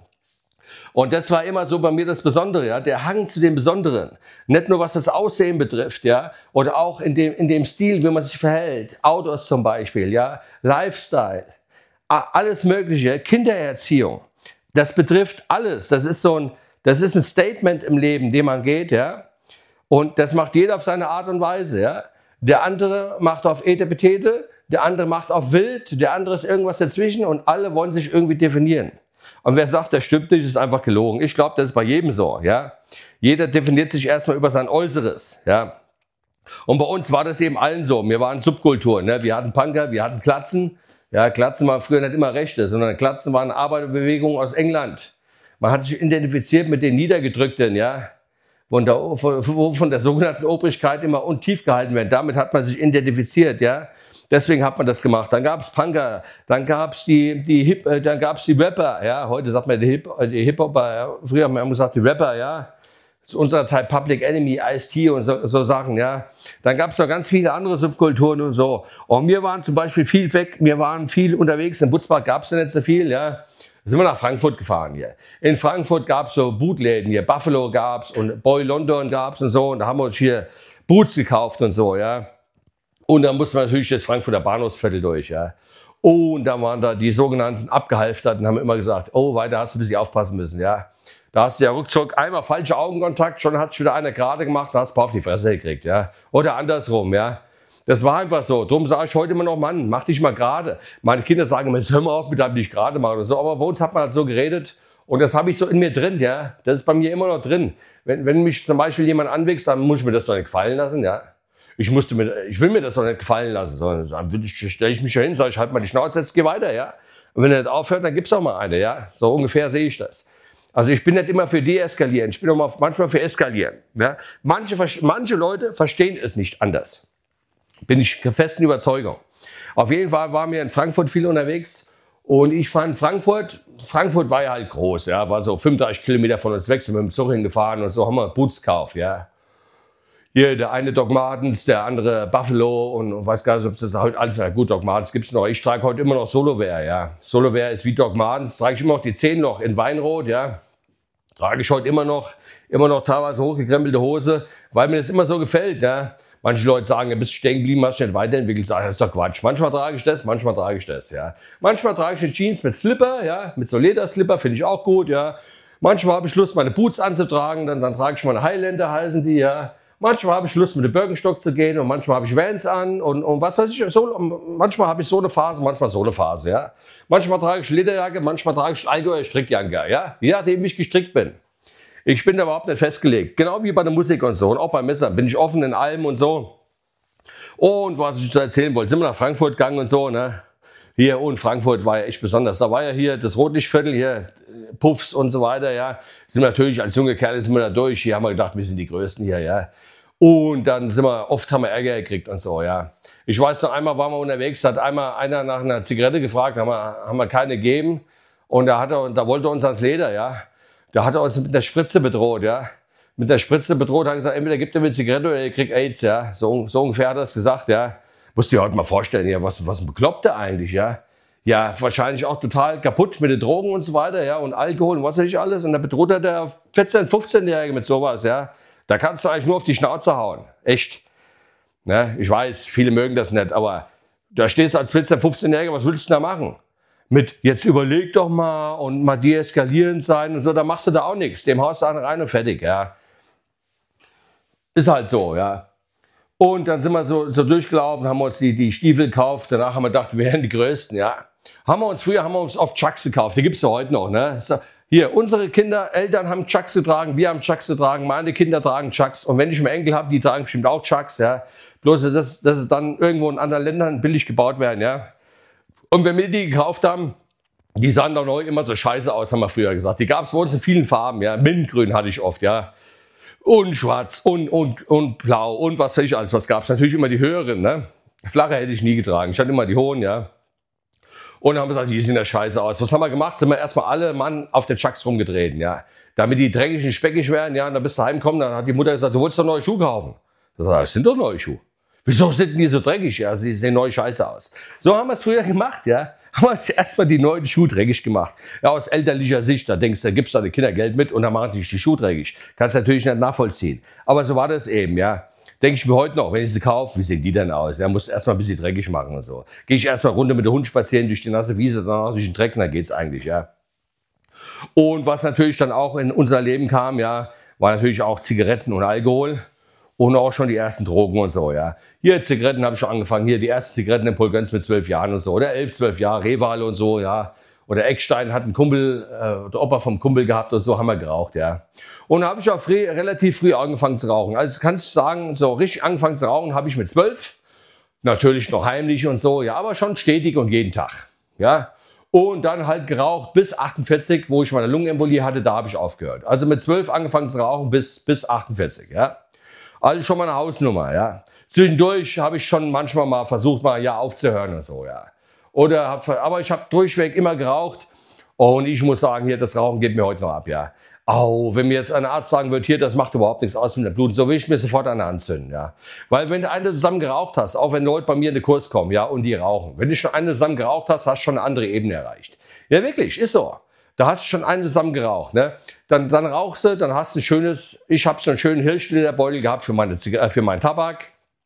Und das war immer so bei mir das Besondere, ja, der Hang zu dem Besonderen. Nicht nur was das Aussehen betrifft, ja, oder auch in dem, in dem Stil, wie man sich verhält. Autos zum Beispiel, ja, Lifestyle, alles Mögliche, Kindererziehung. Das betrifft alles. Das ist so ein, das ist ein Statement im Leben, dem man geht, ja. Und das macht jeder auf seine Art und Weise, ja. Der andere macht auf Etepetete, der andere macht auf wild, der andere ist irgendwas dazwischen und alle wollen sich irgendwie definieren. Und wer sagt, das stimmt nicht, ist einfach gelogen. Ich glaube, das ist bei jedem so, ja. Jeder definiert sich erstmal über sein Äußeres, ja. Und bei uns war das eben allen so. Wir waren Subkultur, ne? Wir hatten Punker, wir hatten Klatzen. Ja, Klatzen waren früher nicht immer Rechte, sondern Klatzen waren Arbeiterbewegungen aus England. Man hat sich identifiziert mit den Niedergedrückten, ja. Von der, von, von der sogenannten Obrigkeit immer untief gehalten werden. Damit hat man sich identifiziert, ja. Deswegen hat man das gemacht. Dann gab es Punker, dann gab es die, die Hip, äh, dann gab es die Rapper, ja. Heute sagt man die Hip, die Hip-Hopper, ja. Früher haben wir gesagt die Rapper, ja. Zu unserer Zeit Public Enemy, Ice-T und so, so Sachen, ja. Dann gab es noch ganz viele andere Subkulturen und so. Und wir waren zum Beispiel viel weg, wir waren viel unterwegs. In Butzbach gab es ja nicht so viel, ja. Da sind wir nach Frankfurt gefahren hier. In Frankfurt gab es so Bootläden hier. Buffalo gab es und Boy London gab es und so. Und da haben wir uns hier Boots gekauft und so, ja. Und dann mussten wir natürlich das Frankfurter Bahnhofsviertel durch, ja. Und da waren da die sogenannten Abgehalfterten, haben immer gesagt, oh, weiter hast du ein bisschen aufpassen müssen, ja. Da hast du ja ruckzuck einmal falscher Augenkontakt, schon hat sich wieder einer gerade gemacht, da hast du auf die Fresse gekriegt, ja. Oder andersrum, ja. Das war einfach so. Darum sage ich heute immer noch, Mann, mach dich mal gerade. Meine Kinder sagen immer, hör mal auf mit deinem nicht gerade machen oder so. Aber bei uns hat man halt so geredet und das habe ich so in mir drin, ja. Das ist bei mir immer noch drin. Wenn, wenn mich zum Beispiel jemand anwächst, dann muss ich mir das doch nicht gefallen lassen, ja. Ich musste mir, ich will mir das doch nicht gefallen lassen, sondern dann stelle ich mich ja hin, sage ich, halt mal die Schnauze, jetzt geh weiter, ja. Und wenn er nicht aufhört, dann gibt's auch mal eine, ja. So ungefähr sehe ich das. Also ich bin nicht immer für deeskalieren, ich bin auch mal, manchmal für eskalieren. Ja? Manche, manche Leute verstehen es nicht anders. Bin ich der festen Überzeugung. Auf jeden Fall waren wir in Frankfurt viel unterwegs und ich fand Frankfurt, Frankfurt war ja halt groß, ja, war so fünfunddreißig Kilometer von uns weg, sind wir mit dem Zug hingefahren und so haben wir Boots gekauft, ja. Hier der eine Doc Martens, der andere Buffalo und weiß gar nicht, ob das heute alles, na gut, Doc Martens gibt's noch. Ich trage heute immer noch Solowear, ja. Solowear ist wie Doc Martens, trage ich immer noch die Zehen noch in Weinrot, ja. Trage ich heute immer noch, immer noch teilweise hochgekrempelte Hose, weil mir das immer so gefällt, ja. Manche Leute sagen, du bist stehen geblieben, hast dich nicht weiterentwickelt. Sag, das ist doch Quatsch. Manchmal trage ich das, manchmal trage ich das, ja. Manchmal trage ich eine Jeans mit Slipper, ja, mit so Lederslipper, finde ich auch gut, ja. Manchmal habe ich Lust, meine Boots anzutragen, dann, dann trage ich meine Highlander, heißen die, ja. Manchmal habe ich Lust, mit dem Birkenstock zu gehen und manchmal habe ich Vans an und, und was weiß ich, so, manchmal habe ich so eine Phase, manchmal so eine Phase, ja. Manchmal trage ich Lederjacke, manchmal trage ich Allgäuer Strickjacke, ja. Je nachdem, wie ich gestrickt bin. Ich bin da überhaupt nicht festgelegt. Genau wie bei der Musik und so und auch beim Messer bin ich offen in allem und so. Und was ich zu erzählen wollte, sind wir nach Frankfurt gegangen und so, ne. Hier und Frankfurt war ja echt besonders. Da war ja hier das Rotlichtviertel, hier Puffs und so weiter, ja. Sind wir natürlich als junge Kerle sind wir da durch. Hier haben wir gedacht, wir sind die Größten hier, ja. Und dann sind wir, oft haben wir Ärger gekriegt und so, ja. Ich weiß noch, einmal waren wir unterwegs, hat einmal einer nach einer Zigarette gefragt, haben wir, haben wir keine gegeben. Und da hat er, da wollte er uns ans Leder, ja. Da hat er uns mit der Spritze bedroht, ja. Mit der Spritze bedroht, hat er gesagt, entweder gibt er mir Zigarette oder ihr kriegt AIDS, ja. So, so ungefähr hat er es gesagt, ja. Musst du dir heute mal vorstellen, ja, was, was ein Bekloppter eigentlich, ja. Ja, wahrscheinlich auch total kaputt mit den Drogen und so weiter, ja. Und Alkohol und was weiß ich alles. Und da bedroht er der vierzehn-, fünfzehnjährige mit sowas, ja. Da kannst du eigentlich nur auf die Schnauze hauen. Echt. Ja, ich weiß, viele mögen das nicht, aber da stehst du als vierzehn-, fünfzehnjähriger, was willst du da machen? Mit jetzt überleg doch mal und mal deeskalierend sein und so, da machst du da auch nichts. Dem haust du einen rein und fertig, ja. Ist halt so, ja. Und dann sind wir so, so durchgelaufen, haben uns die, die Stiefel gekauft, danach haben wir gedacht, wir wären die Größten, ja. Haben wir uns, früher haben wir uns oft Chucks gekauft, die gibt's ja heute noch, ne. So, hier, unsere Kinder, Eltern haben Chucks getragen, wir haben Chucks getragen, meine Kinder tragen Chucks und wenn ich einen Enkel habe, die tragen bestimmt auch Chucks, ja. Bloß, dass, dass es dann irgendwo in anderen Ländern billig gebaut werden, ja. Und wenn wir die gekauft haben, die sahen doch neu immer so scheiße aus, haben wir früher gesagt. Die gab es bei uns in vielen Farben, ja. Mintgrün hatte ich oft, ja. und schwarz und, und, und blau und was weiß ich alles. Was gab es? Natürlich immer die höheren, ne? Flache hätte ich nie getragen. Ich hatte immer die hohen, ja. Und dann haben wir gesagt, die sehen ja scheiße aus. Was haben wir gemacht? Sind wir erstmal alle Mann auf den Chucks rumgedreht, ja. Damit die dreckig und speckig werden, ja. Und dann bist du heimgekommen, dann hat die Mutter gesagt, du wolltest doch neue Schuhe kaufen. Ich sag, das sind doch neue Schuhe. Wieso sind die so dreckig? Ja, sie sehen neu scheiße aus. So haben wir es früher gemacht, ja. Haben wir erstmal die neuen Schuhe dreckig gemacht. Ja, aus elterlicher Sicht, da denkst du, da gibst du deine Kinder Geld mit und dann machen die die Schuhe dreckig. Kannst natürlich nicht nachvollziehen. Aber so war das eben, ja. Denke ich mir heute noch, wenn ich sie kaufe, wie sehen die denn aus? Ja, musst erstmal ein bisschen dreckig machen und so. Gehe ich erstmal runter mit dem Hund spazieren durch die nasse Wiese, danach durch den Dreck, dann geht's eigentlich, ja. Und was natürlich dann auch in unser Leben kam, ja, war natürlich auch Zigaretten und Alkohol. Und auch schon die ersten Drogen und so, ja. Hier Zigaretten habe ich schon angefangen. Hier die ersten Zigaretten in Polgönz mit zwölf Jahren und so. Oder elf, zwölf Jahre, Rehwale und so, ja. Oder Eckstein hat einen Kumpel, äh, der Opa vom Kumpel gehabt und so, haben wir geraucht, ja. Und da habe ich auch früh, relativ früh angefangen zu rauchen. Also kannst du sagen, so richtig angefangen zu rauchen habe ich mit zwölf. Natürlich noch heimlich und so, ja, aber schon stetig und jeden Tag, ja. Und dann halt geraucht bis achtundvierzig, wo ich meine Lungenembolie hatte, da habe ich aufgehört. Also mit zwölf angefangen zu rauchen bis, bis achtundvierzig, ja. Also schon mal eine Hausnummer, ja. Zwischendurch habe ich schon manchmal mal versucht, mal ja aufzuhören und so, ja. Oder hab, aber ich habe durchweg immer geraucht und ich muss sagen, hier, das Rauchen geht mir heute noch ab, ja. Au, wenn mir jetzt ein Arzt sagen wird, hier, das macht überhaupt nichts aus mit dem Blut, so will ich mir sofort eine anzünden, ja. Weil wenn du eine zusammen geraucht hast, auch wenn Leute bei mir in den Kurs kommen, ja, und die rauchen, wenn du schon eine zusammen geraucht hast, hast du schon eine andere Ebene erreicht. Ja, wirklich, ist so. Da hast du schon einen zusammen geraucht, ne? Dann, dann rauchst du, dann hast du ein schönes, ich habe so einen schönen Hirschlederbeutel gehabt für, meine, für meinen Tabak.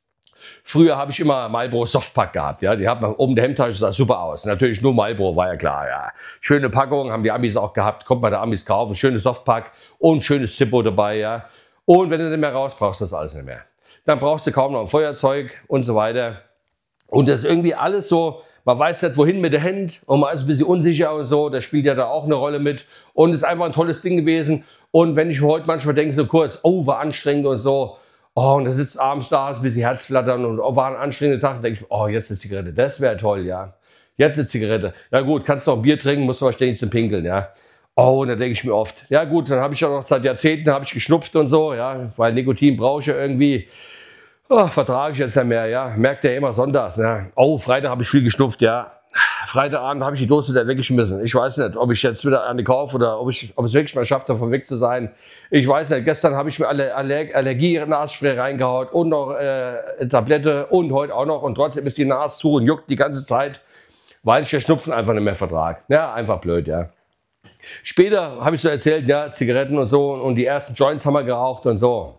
Früher habe ich immer Marlboro Softpack gehabt, ja. Die hat man oben der Hemdtasche, sah super aus. Natürlich nur Marlboro, war ja klar, ja. Schöne Packung, haben die Amis auch gehabt, kommt bei der Amis kaufen, schönes Softpack und schönes Zippo dabei, ja. Und wenn du nicht mehr raus brauchst, das alles nicht mehr. Dann brauchst du kaum noch ein Feuerzeug und so weiter. Und das ist irgendwie alles so, man weiß nicht, wohin mit der Hand und man ist ein bisschen unsicher und so. Das spielt ja da auch eine Rolle mit. Und es ist einfach ein tolles Ding gewesen. Und wenn ich heute manchmal denke, so Kurs, oh, war anstrengend und so. Oh, und da sitzt abends da, ist ein bisschen Herzflattern und oh, war ein anstrengender Tag. Dann denke ich, oh, jetzt eine Zigarette, das wäre toll, ja. Jetzt eine Zigarette. Ja gut, kannst du noch ein Bier trinken, musst du aber ständig zum Pinkeln, ja. Oh, und da denke ich mir oft, ja gut, dann habe ich ja noch seit Jahrzehnten habe ich geschnupft und so, ja. Weil Nikotin brauche ich ja irgendwie. Oh, vertrage ich jetzt nicht mehr, ja. Merkt ihr immer sonntags, ne? Oh, Freitag habe ich viel geschnupft, ja. Freitagabend habe ich die Dose wieder weggeschmissen. Ich weiß nicht, ob ich jetzt wieder eine kaufe oder ob ich, ob es wirklich mal schafft, davon weg zu sein. Ich weiß nicht, gestern habe ich mir alle Aller Allergie-Nasspray reingehaut und noch äh, Tablette und heute auch noch. Und trotzdem ist die Nase zu und juckt die ganze Zeit, weil ich den Schnupfen einfach nicht mehr vertrage. Ja, einfach blöd, ja. Später habe ich so erzählt, ja, Zigaretten und so und die ersten Joints haben wir geraucht und so.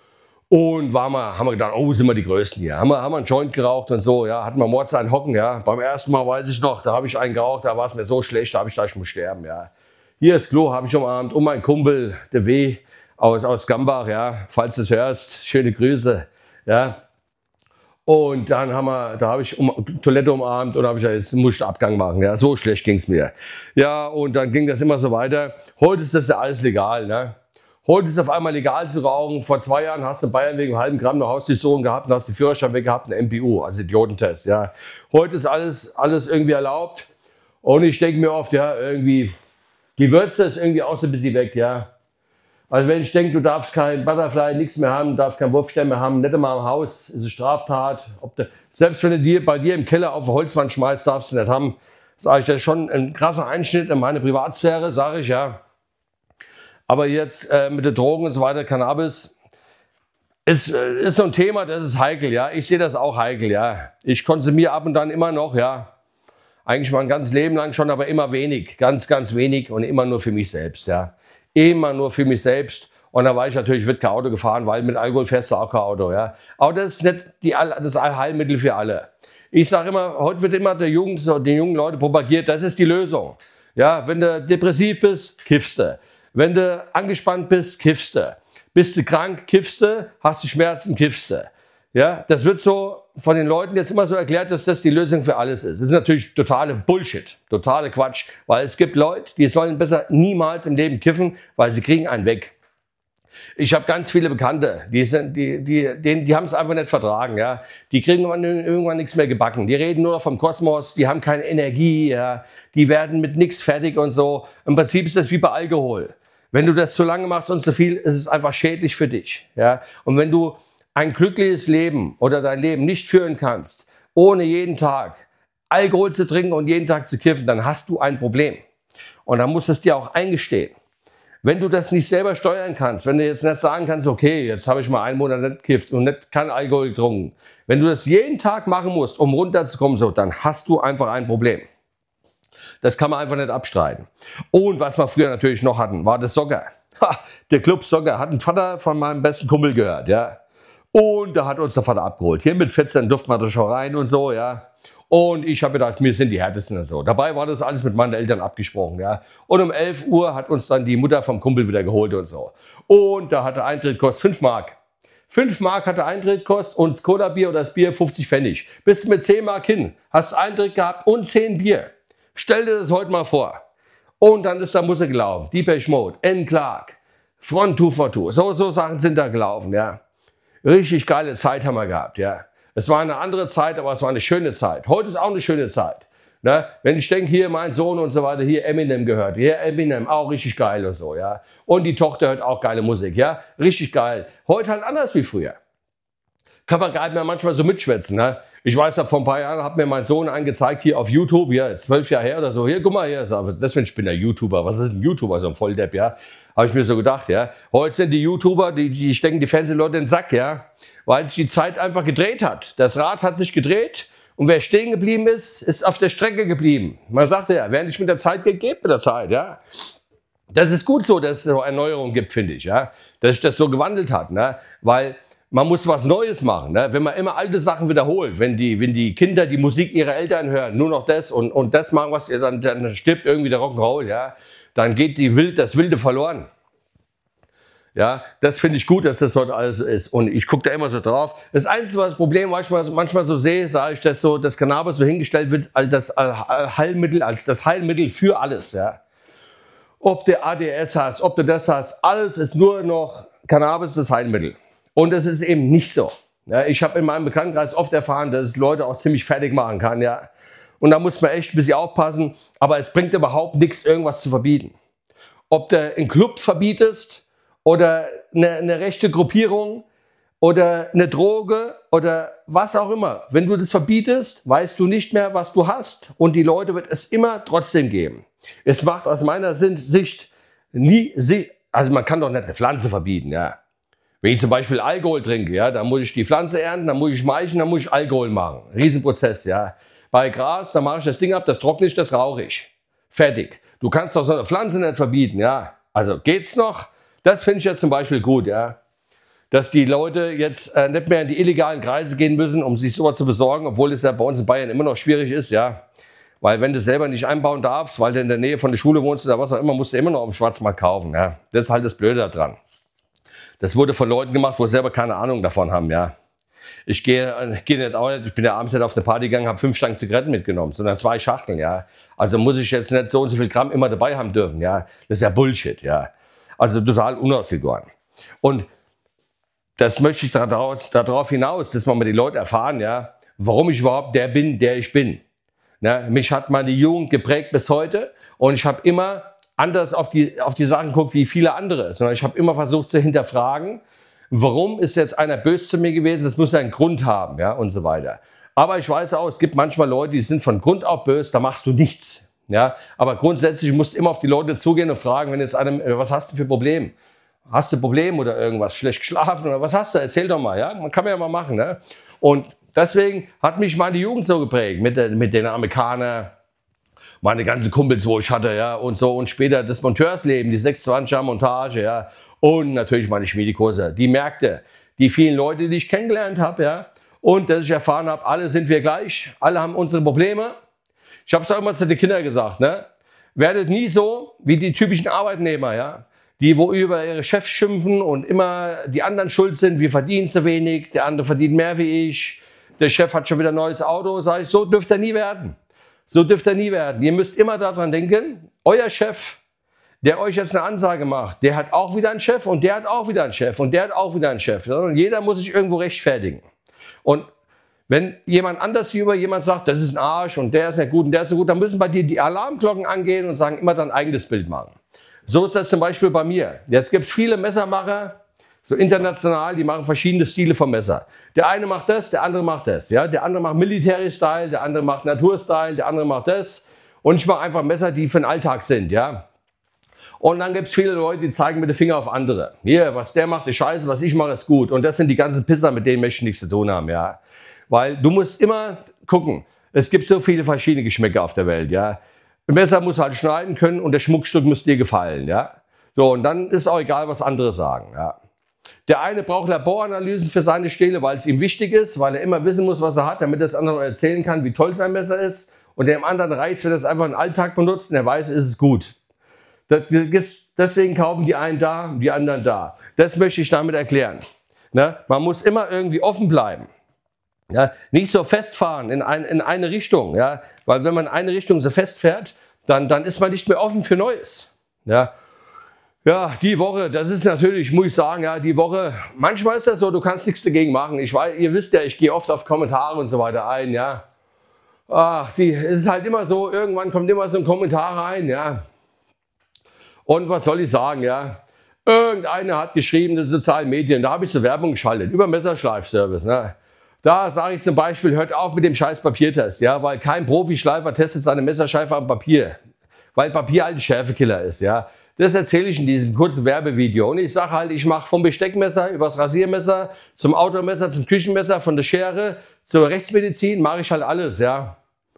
Und war mal, haben wir gedacht, oh, sind wir die Größten hier. Haben wir, haben wir einen Joint geraucht und so, ja, hatten wir Mords einen Hocken, ja. Beim ersten Mal weiß ich noch, da habe ich einen geraucht, da war es mir so schlecht, da habe ich gedacht, ich muss sterben, ja. Hier ist Klo, habe ich umarmt, und mein Kumpel, der W. aus, aus Gambach, ja, falls du es hörst, schöne Grüße, ja. Und dann haben wir, da habe ich um, Toilette umarmt und habe ich gesagt, jetzt muss ich Abgang machen, ja. So schlecht ging es mir. Ja, und dann ging das immer so weiter. Heute ist das ja alles legal, ne. Heute ist es auf einmal legal zu rauchen. Vor zwei Jahren hast du in Bayern wegen einem halben Gramm eine Hausdurchsuchung gehabt und hast den Führerschein weg gehabt, einen M P U, also Idiotentest. Ja. Heute ist alles, alles irgendwie erlaubt. Und ich denke mir oft, ja, irgendwie, die Würze ist irgendwie auch so ein bisschen weg, ja. Also wenn ich denke, du darfst kein Butterfly, nichts mehr haben, du darfst keinen Wurfstern mehr haben, nicht einmal im Haus, ist eine Straftat. Ob du, selbst wenn du dir bei dir im Keller auf eine Holzwand schmeißt, darfst du nicht haben. Sage ich, das ist schon ein krasser Einschnitt in meine Privatsphäre, sage ich, ja. Aber jetzt äh, mit den Drogen und so weiter, Cannabis, ist, äh, ist so ein Thema, das ist heikel, ja. Ich sehe das auch heikel, ja. Ich konsumiere ab und dann immer noch, ja. Eigentlich mein ganzes Leben lang schon, aber immer wenig, ganz, ganz wenig und immer nur für mich selbst, ja. Immer nur für mich selbst. Und da war ich natürlich, wird kein Auto gefahren, weil mit Alkohol fährst du auch kein Auto, ja. Aber das ist nicht die, das Allheilmittel für alle. Ich sage immer, heute wird immer der Jugend, so, den jungen Leuten propagiert, das ist die Lösung. Ja, wenn du depressiv bist, kiffst du. Wenn du angespannt bist, kiffst du. Bist du krank, kiffst du. Hast du Schmerzen, kiffst du. Ja, das wird so von den Leuten jetzt immer so erklärt, dass das die Lösung für alles ist. Das ist natürlich totale Bullshit, totale Quatsch, weil es gibt Leute, die sollen besser niemals im Leben kiffen, weil sie kriegen einen weg. Ich habe ganz viele Bekannte, die, sind, die, die, die, die haben es einfach nicht vertragen. Ja. Die kriegen irgendwann nichts mehr gebacken. Die reden nur noch vom Kosmos, die haben keine Energie, ja. Die werden mit nichts fertig und so. Im Prinzip ist das wie bei Alkohol. Wenn du das zu lange machst und zu viel, ist es einfach schädlich für dich. Ja? Und wenn du ein glückliches Leben oder dein Leben nicht führen kannst, ohne jeden Tag Alkohol zu trinken und jeden Tag zu kiffen, dann hast du ein Problem. Und dann musst du es dir auch eingestehen. Wenn du das nicht selber steuern kannst, wenn du jetzt nicht sagen kannst, okay, jetzt habe ich mal einen Monat nicht gekifft und nicht kein Alkohol getrunken. Wenn du das jeden Tag machen musst, um runterzukommen, so, dann hast du einfach ein Problem. Das kann man einfach nicht abstreiten. Und was wir früher natürlich noch hatten, war das Soccer. Ha, der Club Soccer hat ein Vater von meinem besten Kumpel gehört, ja. Und da hat uns der Vater abgeholt. Hier mit vierzehn durfte man da schon rein und so, ja. Und ich habe gedacht, wir sind die Härtesten und so. Dabei war das alles mit meinen Eltern abgesprochen, ja. Und um elf Uhr hat uns dann die Mutter vom Kumpel wieder geholt und so. Und da hat der Eintritt kostet fünf Mark. fünf Mark hat der Eintritt kostet und das Cola-Bier oder das Bier fünfzig Pfennig. Bist du mit zehn Mark hin, hast Eintritt gehabt und zehn Bier. Stell dir das heute mal vor. Und dann ist da Musik gelaufen. Depeche Mode, N. Clark, Front two forty-two. So, so Sachen sind da gelaufen, ja. Richtig geile Zeit haben wir gehabt, ja. Es war eine andere Zeit, aber es war eine schöne Zeit. Heute ist auch eine schöne Zeit. Ne? Wenn ich denke, hier mein Sohn und so weiter, hier Eminem gehört, hier Eminem, auch richtig geil und so, ja. Und die Tochter hört auch geile Musik, ja. Richtig geil. Heute halt anders wie früher. Kann man gar nicht mehr manchmal so mitschwätzen, ne? Ich weiß ja, vor ein paar Jahren hat mir mein Sohn angezeigt, hier auf YouTube, ja, zwölf Jahre her oder so, hier, guck mal hier, deswegen ich bin der YouTuber, was ist ein YouTuber, so ein Volldepp, ja, habe ich mir so gedacht, ja. Heute sind die YouTuber, die, die stecken die Fernsehleute in den Sack, ja, weil sich die Zeit einfach gedreht hat. Das Rad hat sich gedreht und wer stehen geblieben ist, ist auf der Strecke geblieben. Man sagte ja, wer nicht mit der Zeit geht, geht mit der Zeit, ja. Das ist gut so, dass es so Erneuerung gibt, finde ich, ja, dass sich das so gewandelt hat, ne, weil man muss was Neues machen, ne? Wenn man immer alte Sachen wiederholt, wenn die, wenn die Kinder die Musik ihrer Eltern hören, nur noch das und, und das machen, was ihr dann, dann stirbt irgendwie der Rock'n'Roll, ja, dann geht die Wild, das Wilde verloren. Ja, das finde ich gut, dass das heute alles so ist. Und ich gucke da immer so drauf. Das einzige, was das Problem manchmal, manchmal so sehe, sage ich, dass so das Cannabis so hingestellt wird als das Heilmittel, als das Heilmittel für alles, ja. Ob du A D S hast, ob du das hast, alles ist nur noch Cannabis, das Heilmittel. Und es ist eben nicht so. Ja, ich habe in meinem Bekanntenkreis oft erfahren, dass es Leute auch ziemlich fertig machen kann. Ja. Und da muss man echt ein bisschen aufpassen. Aber es bringt überhaupt nichts, irgendwas zu verbieten. Ob du einen Club verbietest oder eine, eine rechte Gruppierung oder eine Droge oder was auch immer. Wenn du das verbietest, weißt du nicht mehr, was du hast. Und die Leute wird es immer trotzdem geben. Es macht aus meiner Sicht nie, also man kann doch nicht eine Pflanze verbieten, ja. Wenn ich zum Beispiel Alkohol trinke, ja, dann muss ich die Pflanze ernten, dann muss ich maichen, dann muss ich Alkohol machen. Riesenprozess, ja. Bei Gras, dann mache ich das Ding ab, das trockne ich, das rauche ich. Fertig. Du kannst doch so eine Pflanze nicht verbieten, ja. Also geht's noch? Das finde ich jetzt zum Beispiel gut, ja. Dass die Leute jetzt äh, nicht mehr in die illegalen Kreise gehen müssen, um sich sowas zu besorgen, obwohl es ja bei uns in Bayern immer noch schwierig ist, ja. Weil wenn du selber nicht einbauen darfst, weil du in der Nähe von der Schule wohnst oder was auch immer, musst du immer noch auf dem Schwarzmarkt kaufen, ja. Das ist halt das Blöde daran. Das wurde von Leuten gemacht, wo selber keine Ahnung davon haben, ja. Ich gehe, ich gehe nicht auch nicht, ich bin ja abends nicht auf eine Party gegangen, habe fünf Stangen Zigaretten mitgenommen, sondern zwei Schachteln, ja. Also muss ich jetzt nicht so und so viel Gramm immer dabei haben dürfen, ja. Das ist ja Bullshit, ja. Also total unausgegoren. Und das möchte ich darauf, darauf hinaus, dass man mal die Leute erfahren, ja, warum ich überhaupt der bin, der ich bin. Ja, mich hat meine Jugend geprägt bis heute und ich habe immer anders auf die, auf die Sachen geguckt wie viele andere. Sondern ich habe immer versucht zu hinterfragen, warum ist jetzt einer böse zu mir gewesen, das muss ja einen Grund haben, ja, und so weiter. Aber ich weiß auch, es gibt manchmal Leute, die sind von Grund auf böse, da machst du nichts. Ja, aber grundsätzlich musst du immer auf die Leute zugehen und fragen, wenn jetzt einem, was hast du für Probleme? Hast du Probleme oder irgendwas? Schlecht geschlafen oder was hast du? Erzähl doch mal, ja, man kann ja mal machen, ne? Und deswegen hat mich meine Jugend so geprägt, mit, der, mit den Amerikanern, meine ganzen Kumpels, wo ich hatte, ja, und so, und später das Monteursleben, die sechsundzwanziger Montage, ja, und natürlich meine Schmiedekurse, die Märkte, die vielen Leute, die ich kennengelernt habe, ja, und dass ich erfahren habe, alle sind wir gleich, alle haben unsere Probleme. Ich habe es auch immer zu den Kindern gesagt, ne, werdet nie so wie die typischen Arbeitnehmer, ja, die wo über ihre Chefs schimpfen und immer die anderen schuld sind, wir verdienen zu wenig, der andere verdient mehr wie ich, der Chef hat schon wieder ein neues Auto, sage ich, so dürft ihr nie werden. So dürft ihr nie werden. Ihr müsst immer daran denken, euer Chef, der euch jetzt eine Ansage macht, der hat auch wieder einen Chef und der hat auch wieder einen Chef und der hat auch wieder einen Chef. Und jeder muss sich irgendwo rechtfertigen. Und wenn jemand anders über jemand sagt, das ist ein Arsch und der ist nicht gut und der ist nicht gut, dann müssen bei dir die Alarmglocken angehen und sagen, immer dein eigenes Bild machen. So ist das zum Beispiel bei mir. Jetzt gibt es viele Messermacher, so international, die machen verschiedene Stile vom Messer. Der eine macht das, der andere macht das. Ja? Der andere macht Military-Style, der andere macht Natur-Style, der andere macht das. Und ich mache einfach Messer, die für den Alltag sind. Ja? Und dann gibt es viele Leute, die zeigen mit dem Finger auf andere. Hier, was der macht, ist scheiße, was ich mache, ist gut. Und das sind die ganzen Pisser, mit denen möchte ich nichts zu tun haben. Ja? Weil du musst immer gucken, es gibt so viele verschiedene Geschmäcker auf der Welt. Ja? Ein Messer muss halt schneiden können und das Schmuckstück muss dir gefallen. Ja? So, und dann ist auch egal, was andere sagen. Ja? Der eine braucht Laboranalysen für seine Stähle, weil es ihm wichtig ist, weil er immer wissen muss, was er hat, damit er es anderen erzählen kann, wie toll sein Messer ist. Und dem anderen reicht, wenn er es einfach im Alltag benutzt und er weiß, ist es gut. Das, deswegen kaufen die einen da und die anderen da. Das möchte ich damit erklären. Ne? Man muss immer irgendwie offen bleiben. Ja? Nicht so festfahren in, ein, in eine Richtung. Ja? Weil wenn man in eine Richtung so festfährt, dann, dann ist man nicht mehr offen für Neues. Ja? Ja, die Woche, das ist natürlich, muss ich sagen, ja, die Woche, manchmal ist das so, du kannst nichts dagegen machen. Ich weiß, ihr wisst ja, ich gehe oft auf Kommentare und so weiter ein, ja. Ach, die, es ist halt immer so, irgendwann kommt immer so ein Kommentar rein, ja. Und was soll ich sagen, ja. Irgendeiner hat geschrieben, in den sozialen Medien, da habe ich so Werbung geschaltet, über Messerschleifservice, ne. Da sage ich zum Beispiel, hört auf mit dem scheiß Papiertest, ja, weil kein Profischleifer testet seine Messerschleifer am Papier. Weil Papier halt ein Schärfekiller ist, ja. Das erzähle ich in diesem kurzen Werbevideo. Und ich sage halt, ich mache vom Besteckmesser über das Rasiermesser zum Automesser, zum Küchenmesser, von der Schere zur Rechtsmedizin, mache ich halt alles, ja.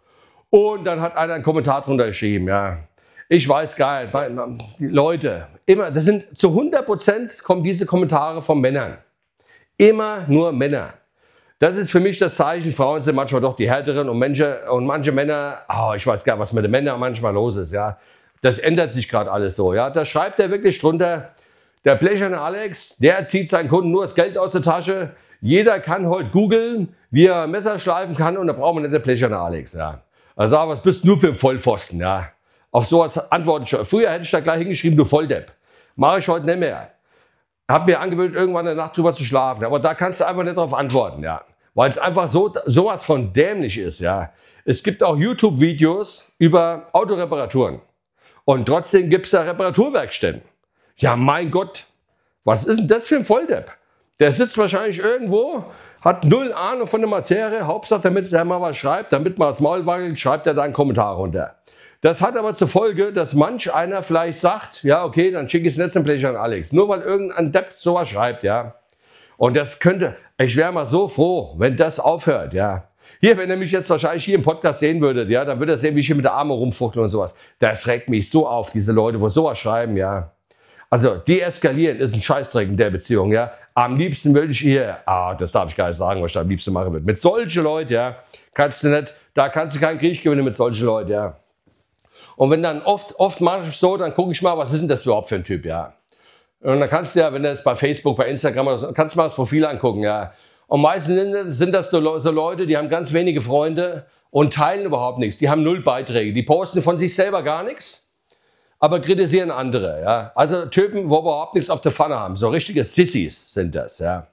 Und dann hat einer einen Kommentar drunter geschrieben, ja. Ich weiß gar nicht, die Leute, immer, das sind zu hundert Prozent kommen diese Kommentare von Männern. Immer nur Männer. Das ist für mich das Zeichen, Frauen sind manchmal doch die härteren und manche, und manche Männer, oh, ich weiß gar nicht, was mit den Männern manchmal los ist, ja. Das ändert sich gerade alles so, ja. Da schreibt er wirklich drunter, der blecherne Alex, der zieht seinen Kunden nur das Geld aus der Tasche. Jeder kann heute googeln, wie er Messer schleifen kann und da braucht man nicht der blecherne Alex, ja. Also, was bist du für ein Vollpfosten, ja. Auf sowas antworte ich schon. Früher hätte ich da gleich hingeschrieben, du Volldepp. Mache ich heute nicht mehr. Hab mir angewöhnt, irgendwann eine Nacht drüber zu schlafen. Aber da kannst du einfach nicht darauf antworten, ja. Weil es einfach so sowas von dämlich ist, ja. Es gibt auch YouTube-Videos über Autoreparaturen. Und trotzdem gibt es da Reparaturwerkstätten. Ja, mein Gott, was ist denn das für ein Volldepp? Der sitzt wahrscheinlich irgendwo, hat null Ahnung von der Materie. Hauptsache, damit er mal was schreibt, damit man das Maul wackelt, schreibt er da einen Kommentar runter. Das hat aber zur Folge, dass manch einer vielleicht sagt, ja okay, dann schicke ich es nicht zum Blecher an Alex. Nur weil irgendein Depp sowas schreibt, ja. Und das könnte, ich wäre mal so froh, wenn das aufhört, ja. Hier, wenn ihr mich jetzt wahrscheinlich hier im Podcast sehen würdet, ja, dann würdet ihr sehen, wie ich hier mit der Arme rumfuchtel und sowas. Das schreckt mich so auf, diese Leute, wo sowas schreiben, ja. Also, deeskalieren ist ein Scheißdreck in der Beziehung, ja. Am liebsten würde ich hier, ah, das darf ich gar nicht sagen, was ich da am liebsten machen würde. Mit solchen Leuten, ja, kannst du nicht, da kannst du keinen Krieg gewinnen mit solchen Leuten, ja. Und wenn dann oft, oft mache ich so, dann gucke ich mal, was ist denn das überhaupt für ein Typ, ja. Und dann kannst du ja, wenn du das bei Facebook, bei Instagram oder so, kannst du mal das Profil angucken, ja. Und meistens sind das so Leute, die haben ganz wenige Freunde und teilen überhaupt nichts. Die haben null Beiträge. Die posten von sich selber gar nichts, aber kritisieren andere. Ja? Also Typen, wo überhaupt nichts auf der Pfanne haben. So richtige Sissys sind das. Ja?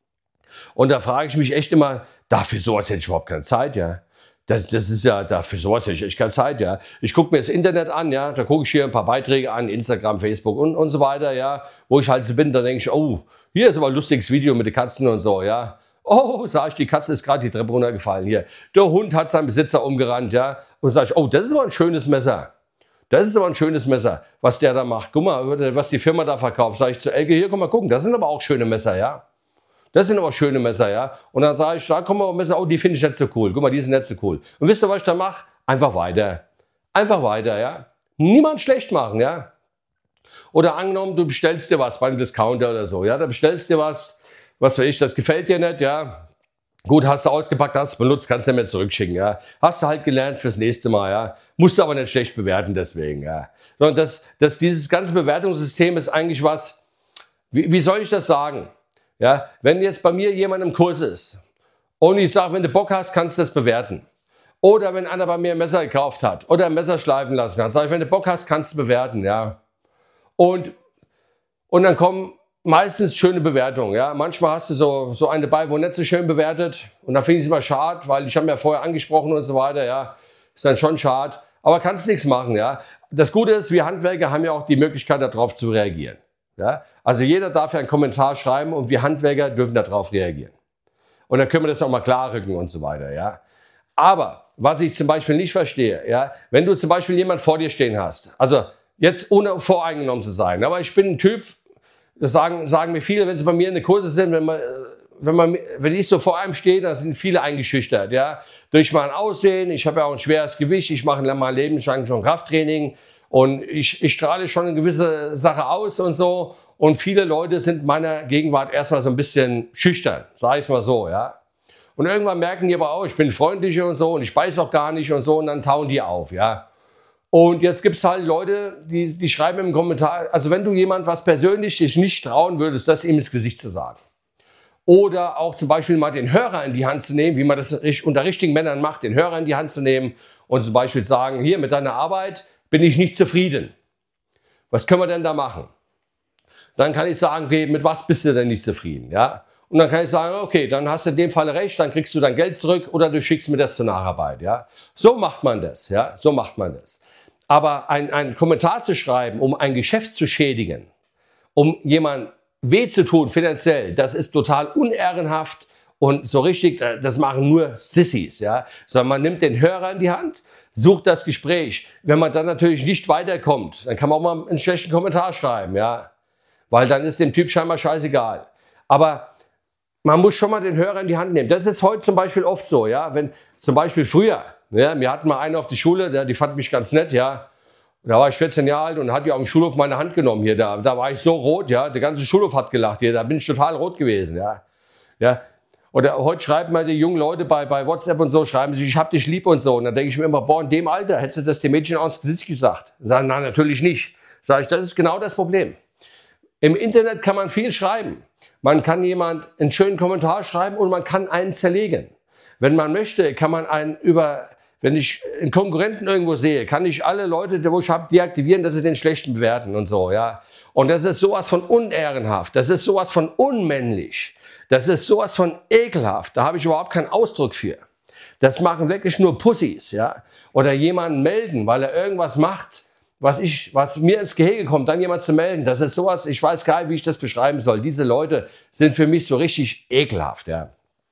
Und da frage ich mich echt immer, dafür sowas hätte ich überhaupt keine Zeit. Ja? Das, das ist ja, dafür sowas hätte ich echt keine Zeit. Ja? Ich gucke mir das Internet an, ja? Da gucke ich hier ein paar Beiträge an, Instagram, Facebook und, und so weiter. Ja? Wo ich halt so bin, da denke ich, oh, hier ist aber ein lustiges Video mit den Katzen und so. Ja? Oh, sag ich, die Katze ist gerade die Treppe runtergefallen hier. Der Hund hat seinen Besitzer umgerannt, ja. Und sag ich, oh, das ist aber ein schönes Messer. Das ist aber ein schönes Messer, was der da macht. Guck mal, was die Firma da verkauft. Sag ich zu Elke, hier, guck mal, gucken, das sind aber auch schöne Messer, ja. Das sind aber schöne Messer, ja. Und dann sage ich, da kommen wir Messer, oh, die finde ich nicht so cool. Guck mal, die sind nicht so cool. Und wisst ihr, was ich da mache? Einfach weiter. Einfach weiter, ja. Niemand schlecht machen, ja. Oder angenommen, du bestellst dir was bei einem Discounter oder so, ja. Da bestellst dir was, was weiß ich, das gefällt dir nicht, ja. Gut, hast du ausgepackt, hast du benutzt, kannst du nicht mehr zurückschicken, ja. Hast du halt gelernt fürs nächste Mal, ja. Musst du aber nicht schlecht bewerten deswegen, ja. Sondern das, das, dieses ganze Bewertungssystem ist eigentlich was, wie, wie soll ich das sagen? Ja, wenn jetzt bei mir jemand im Kurs ist und ich sage, wenn du Bock hast, kannst du das bewerten. Oder wenn einer bei mir ein Messer gekauft hat oder ein Messer schleifen lassen hat, sage ich, wenn du Bock hast, kannst du bewerten, ja. Und, und dann kommen meistens schöne Bewertungen, ja. Manchmal hast du so, so eine dabei, wo nicht so schön bewertet. Und da finde ich es immer schade, weil ich habe ja vorher angesprochen und so weiter, ja. Ist dann schon schade. Aber kannst nichts machen, ja. Das Gute ist, wir Handwerker haben ja auch die Möglichkeit, darauf zu reagieren. Ja? Also jeder darf ja einen Kommentar schreiben und wir Handwerker dürfen darauf reagieren. Und dann können wir das auch mal klar rücken und so weiter. Ja? Aber was ich zum Beispiel nicht verstehe, ja, wenn du zum Beispiel jemand vor dir stehen hast, also jetzt ohne voreingenommen zu sein, aber ich bin ein Typ, das sagen, sagen mir viele, wenn sie bei mir in den Kurse sind, wenn man, wenn man, wenn ich so vor einem stehe, da sind viele eingeschüchtert, ja, durch mein Aussehen, ich habe ja auch ein schweres Gewicht, ich mache in meinem Leben schon Krafttraining und ich, ich strahle schon eine gewisse Sache aus und so und viele Leute sind meiner Gegenwart erstmal so ein bisschen schüchtern, sage ich mal so, ja. Und irgendwann merken die aber auch, ich bin freundlich und so und ich beiß auch gar nicht und so und dann tauen die auf, ja. Und jetzt gibt es halt Leute, die, die schreiben im Kommentar, also wenn du jemand was persönlich dich nicht trauen würdest, das ihm ins Gesicht zu sagen. Oder auch zum Beispiel mal den Hörer in die Hand zu nehmen, wie man das unter richtigen Männern macht, den Hörer in die Hand zu nehmen und zum Beispiel sagen, hier mit deiner Arbeit bin ich nicht zufrieden. Was können wir denn da machen? Dann kann ich sagen, okay, mit was bist du denn nicht zufrieden, ja? Und dann kann ich sagen, okay, dann hast du in dem Fall recht, dann kriegst du dein Geld zurück oder du schickst mir das zur Nacharbeit. Ja? So macht man das. Ja? So macht man das. Aber ein, ein Kommentar zu schreiben, um ein Geschäft zu schädigen, um jemandem weh zu tun finanziell, das ist total unehrenhaft und so richtig, das machen nur Sissys. Ja? Sondern man nimmt den Hörer in die Hand, sucht das Gespräch. Wenn man dann natürlich nicht weiterkommt, dann kann man auch mal einen schlechten Kommentar schreiben. Ja? Weil dann ist dem Typ scheinbar scheißegal. Aber man muss schon mal den Hörer in die Hand nehmen. Das ist heute zum Beispiel oft so, ja. Wenn zum Beispiel früher, ja, wir hatten mal einen auf die Schule, der, die fand mich ganz nett, ja. Da war ich vierzehn Jahre alt und hat ja auf dem Schulhof meine Hand genommen hier. Da, da war ich so rot, ja. Der ganze Schulhof hat gelacht hier. Da bin ich total rot gewesen, ja. Ja. Oder heute schreiben mal die jungen Leute bei, bei WhatsApp und so, schreiben sie, ich hab dich lieb und so. Und dann denke ich mir immer, boah, in dem Alter hättest du das dem Mädchen auch ins Gesicht gesagt. Und sagen, nein, natürlich nicht. Sag ich, das ist genau das Problem. Im Internet kann man viel schreiben. Man kann jemand einen schönen Kommentar schreiben und man kann einen zerlegen. Wenn man möchte, kann man einen über, wenn ich einen Konkurrenten irgendwo sehe, kann ich alle Leute, die ich habe, deaktivieren, dass sie den schlechten bewerten und so, ja. Und das ist sowas von unehrenhaft, das ist sowas von unmännlich, das ist sowas von ekelhaft, da habe ich überhaupt keinen Ausdruck für. Das machen wirklich nur Pussys, ja. Oder jemanden melden, weil er irgendwas macht, was, ich, was mir ins Gehege kommt, dann jemand zu melden, das ist sowas, ich weiß gar nicht, wie ich das beschreiben soll. Diese Leute sind für mich so richtig ekelhaft, ja.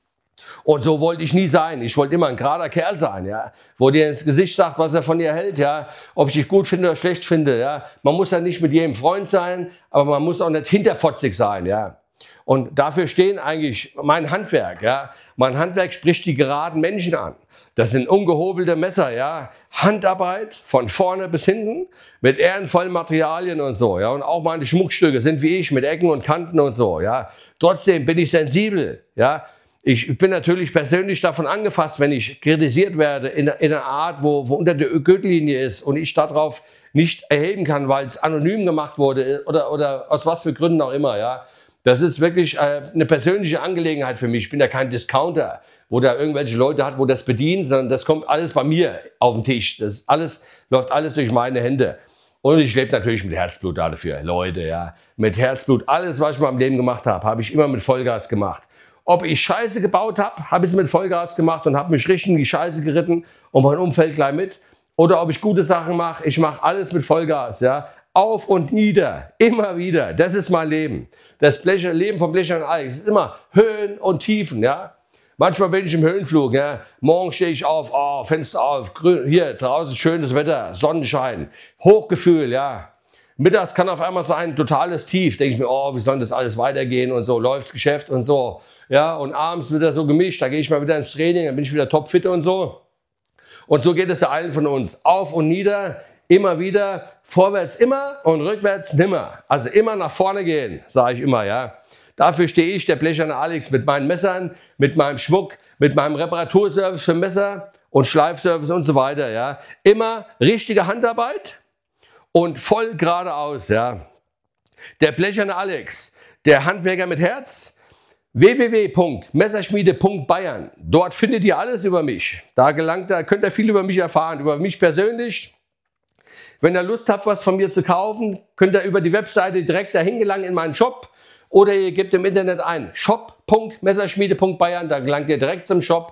Und so wollte ich nie sein. Ich wollte immer ein gerader Kerl sein, ja. Wo dir ins Gesicht sagt, was er von dir hält, ja. Ob ich dich gut finde oder schlecht finde, ja. Man muss ja nicht mit jedem Freund sein, aber man muss auch nicht hinterfotzig sein, ja. Und dafür stehen eigentlich mein Handwerk, ja. Mein Handwerk spricht die geraden Menschen an. Das sind ungehobelte Messer, ja. Handarbeit von vorne bis hinten mit ehrenvollen Materialien und so, ja. Und auch meine Schmuckstücke sind wie ich mit Ecken und Kanten und so, ja. Trotzdem bin ich sensibel, ja. Ich bin natürlich persönlich davon angefasst, wenn ich kritisiert werde in, in einer Art, wo, wo unter der Gürtellinie ist und ich darauf nicht erheben kann, weil es anonym gemacht wurde oder, oder aus was für Gründen auch immer, ja. Das ist wirklich äh, eine persönliche Angelegenheit für mich. Ich bin ja kein Discounter, wo da irgendwelche Leute hat, wo das bedienen, sondern das kommt alles bei mir auf den Tisch. Das ist alles, läuft alles durch meine Hände. Und ich lebe natürlich mit Herzblut dafür, Leute, ja. Mit Herzblut. Alles, was ich in meinem Leben gemacht habe, habe ich immer mit Vollgas gemacht. Ob ich Scheiße gebaut habe, habe ich es mit Vollgas gemacht und habe mich richtig in die Scheiße geritten und mein Umfeld gleich mit. Oder ob ich gute Sachen mache, ich mache alles mit Vollgas, ja. Auf und nieder, immer wieder. Das ist mein Leben. Das Blech, Leben vom Blech an Alex ist immer Höhen und Tiefen, ja. Manchmal bin ich im Höhenflug, ja. Morgen stehe ich auf, oh, Fenster auf, grün, hier draußen schönes Wetter, Sonnenschein, Hochgefühl, ja. Mittags kann auf einmal sein totales Tief. Denke ich mir, oh, wie soll das alles weitergehen und so, läuft's Geschäft und so, ja. Und abends wieder so gemischt, da gehe ich mal wieder ins Training, dann bin ich wieder topfit und so. Und so geht es ja allen von uns, auf und nieder. Immer wieder, vorwärts immer und rückwärts nimmer. Also immer nach vorne gehen, sage ich immer, ja. Dafür stehe ich, der blecherne Alex, mit meinen Messern, mit meinem Schmuck, mit meinem Reparaturservice für Messer und Schleifservice und so weiter, ja. Immer richtige Handarbeit und voll geradeaus, ja. Der blecherne Alex, der Handwerker mit Herz, w w w punkt messerschmiede punkt bayern. Dort findet ihr alles über mich. Da gelangt, da könnt ihr viel über mich erfahren, über mich persönlich. Wenn ihr Lust habt, was von mir zu kaufen, könnt ihr über die Webseite direkt dahin gelangen in meinen Shop oder ihr gebt im Internet ein shop punkt messerschmiede punkt bayern, da gelangt ihr direkt zum Shop.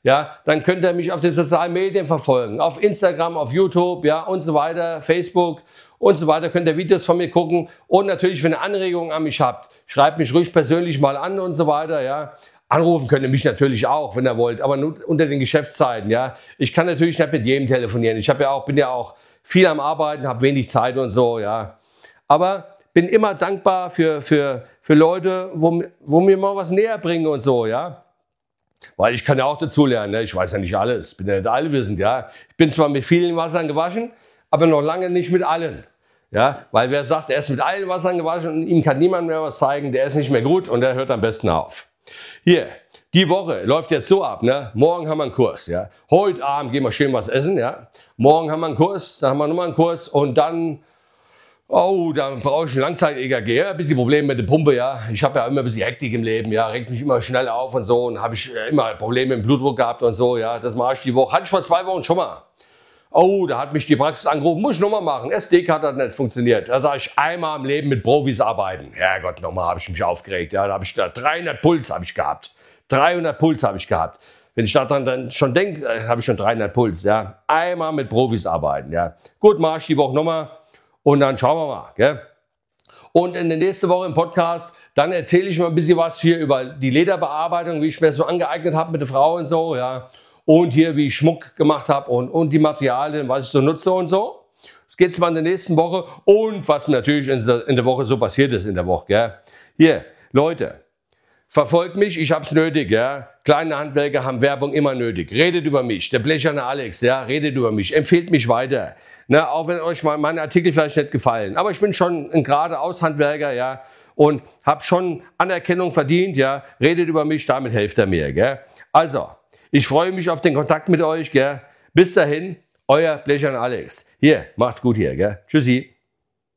ja, dann könnt ihr mich auf den sozialen Medien verfolgen, auf Instagram, auf YouTube, ja, und so weiter, Facebook und so weiter, könnt ihr Videos von mir gucken und natürlich, wenn ihr Anregungen an mich habt, schreibt mich ruhig persönlich mal an und so weiter, ja. Anrufen könnt ihr mich natürlich auch, wenn ihr wollt, aber nur unter den Geschäftszeiten, ja. Ich kann natürlich nicht mit jedem telefonieren. Ich habe ja auch, bin ja auch viel am Arbeiten, habe wenig Zeit und so, ja. Aber bin immer dankbar für, für, für Leute, wo, wo mir mal was näher bringen und so, ja. Weil ich kann ja auch dazulernen, ne? Ich weiß ja nicht alles, bin ja nicht allwissend, ja. Ich bin zwar mit vielen Wassern gewaschen, aber noch lange nicht mit allen. Ja, weil wer sagt, er ist mit allen Wassern gewaschen und ihm kann niemand mehr was zeigen, der ist nicht mehr gut und der hört am besten auf. Hier, die Woche läuft jetzt so ab, ne? Morgen haben wir einen Kurs, ja. Heute Abend gehen wir schön was essen, ja. Morgen haben wir einen Kurs, dann haben wir nochmal einen Kurs und dann, oh, dann brauche ich ein Langzeit-E K G, ja, ein bisschen Probleme mit der Pumpe, ja. Ich habe ja immer ein bisschen Hektik im Leben, ja, regt mich immer schnell auf und so und habe ich immer Probleme mit dem Blutdruck gehabt und so, ja. Das mache ich die Woche, hatte ich vor zwei Wochen schon mal. Oh, da hat mich die Praxis angerufen, muss ich nochmal machen. S D-Karte hat nicht funktioniert. Da sage ich, einmal im Leben mit Profis arbeiten. Herrgott, nochmal habe ich mich aufgeregt. Ja, da habe ich da dreihundert Puls habe ich gehabt. dreihundert Puls habe ich gehabt. Wenn ich daran dann schon denke, habe ich schon dreihundert Puls. Ja, einmal mit Profis arbeiten. Ja, gut, mache ich die Woche nochmal und dann schauen wir mal. Gell? Und in der nächsten Woche im Podcast, dann erzähle ich mal ein bisschen was hier über die Lederbearbeitung, wie ich mir das so angeeignet habe mit der Frau und so. Ja. Und hier, wie ich Schmuck gemacht habe und, und die Materialien, was ich so nutze und so. Das geht mal in der nächsten Woche. Und was natürlich in der, in der Woche so passiert ist in der Woche. Gell? Hier, Leute, verfolgt mich, ich hab's nötig. Ja? Kleine Handwerker haben Werbung immer nötig. Redet über mich, der blecherne Alex, ja? Redet über mich, empfehlt mich weiter. Ne? Auch wenn euch mal meine Artikel vielleicht nicht gefallen. Aber ich bin schon ein geradeaus Handwerker, ja, und habe schon Anerkennung verdient. Ja? Redet über mich, damit helft ihr mir. Gell? Also, ich freue mich auf den Kontakt mit euch. Gell? Bis dahin, euer Blecherner Alex. Hier, macht's gut hier. Gell? Tschüssi.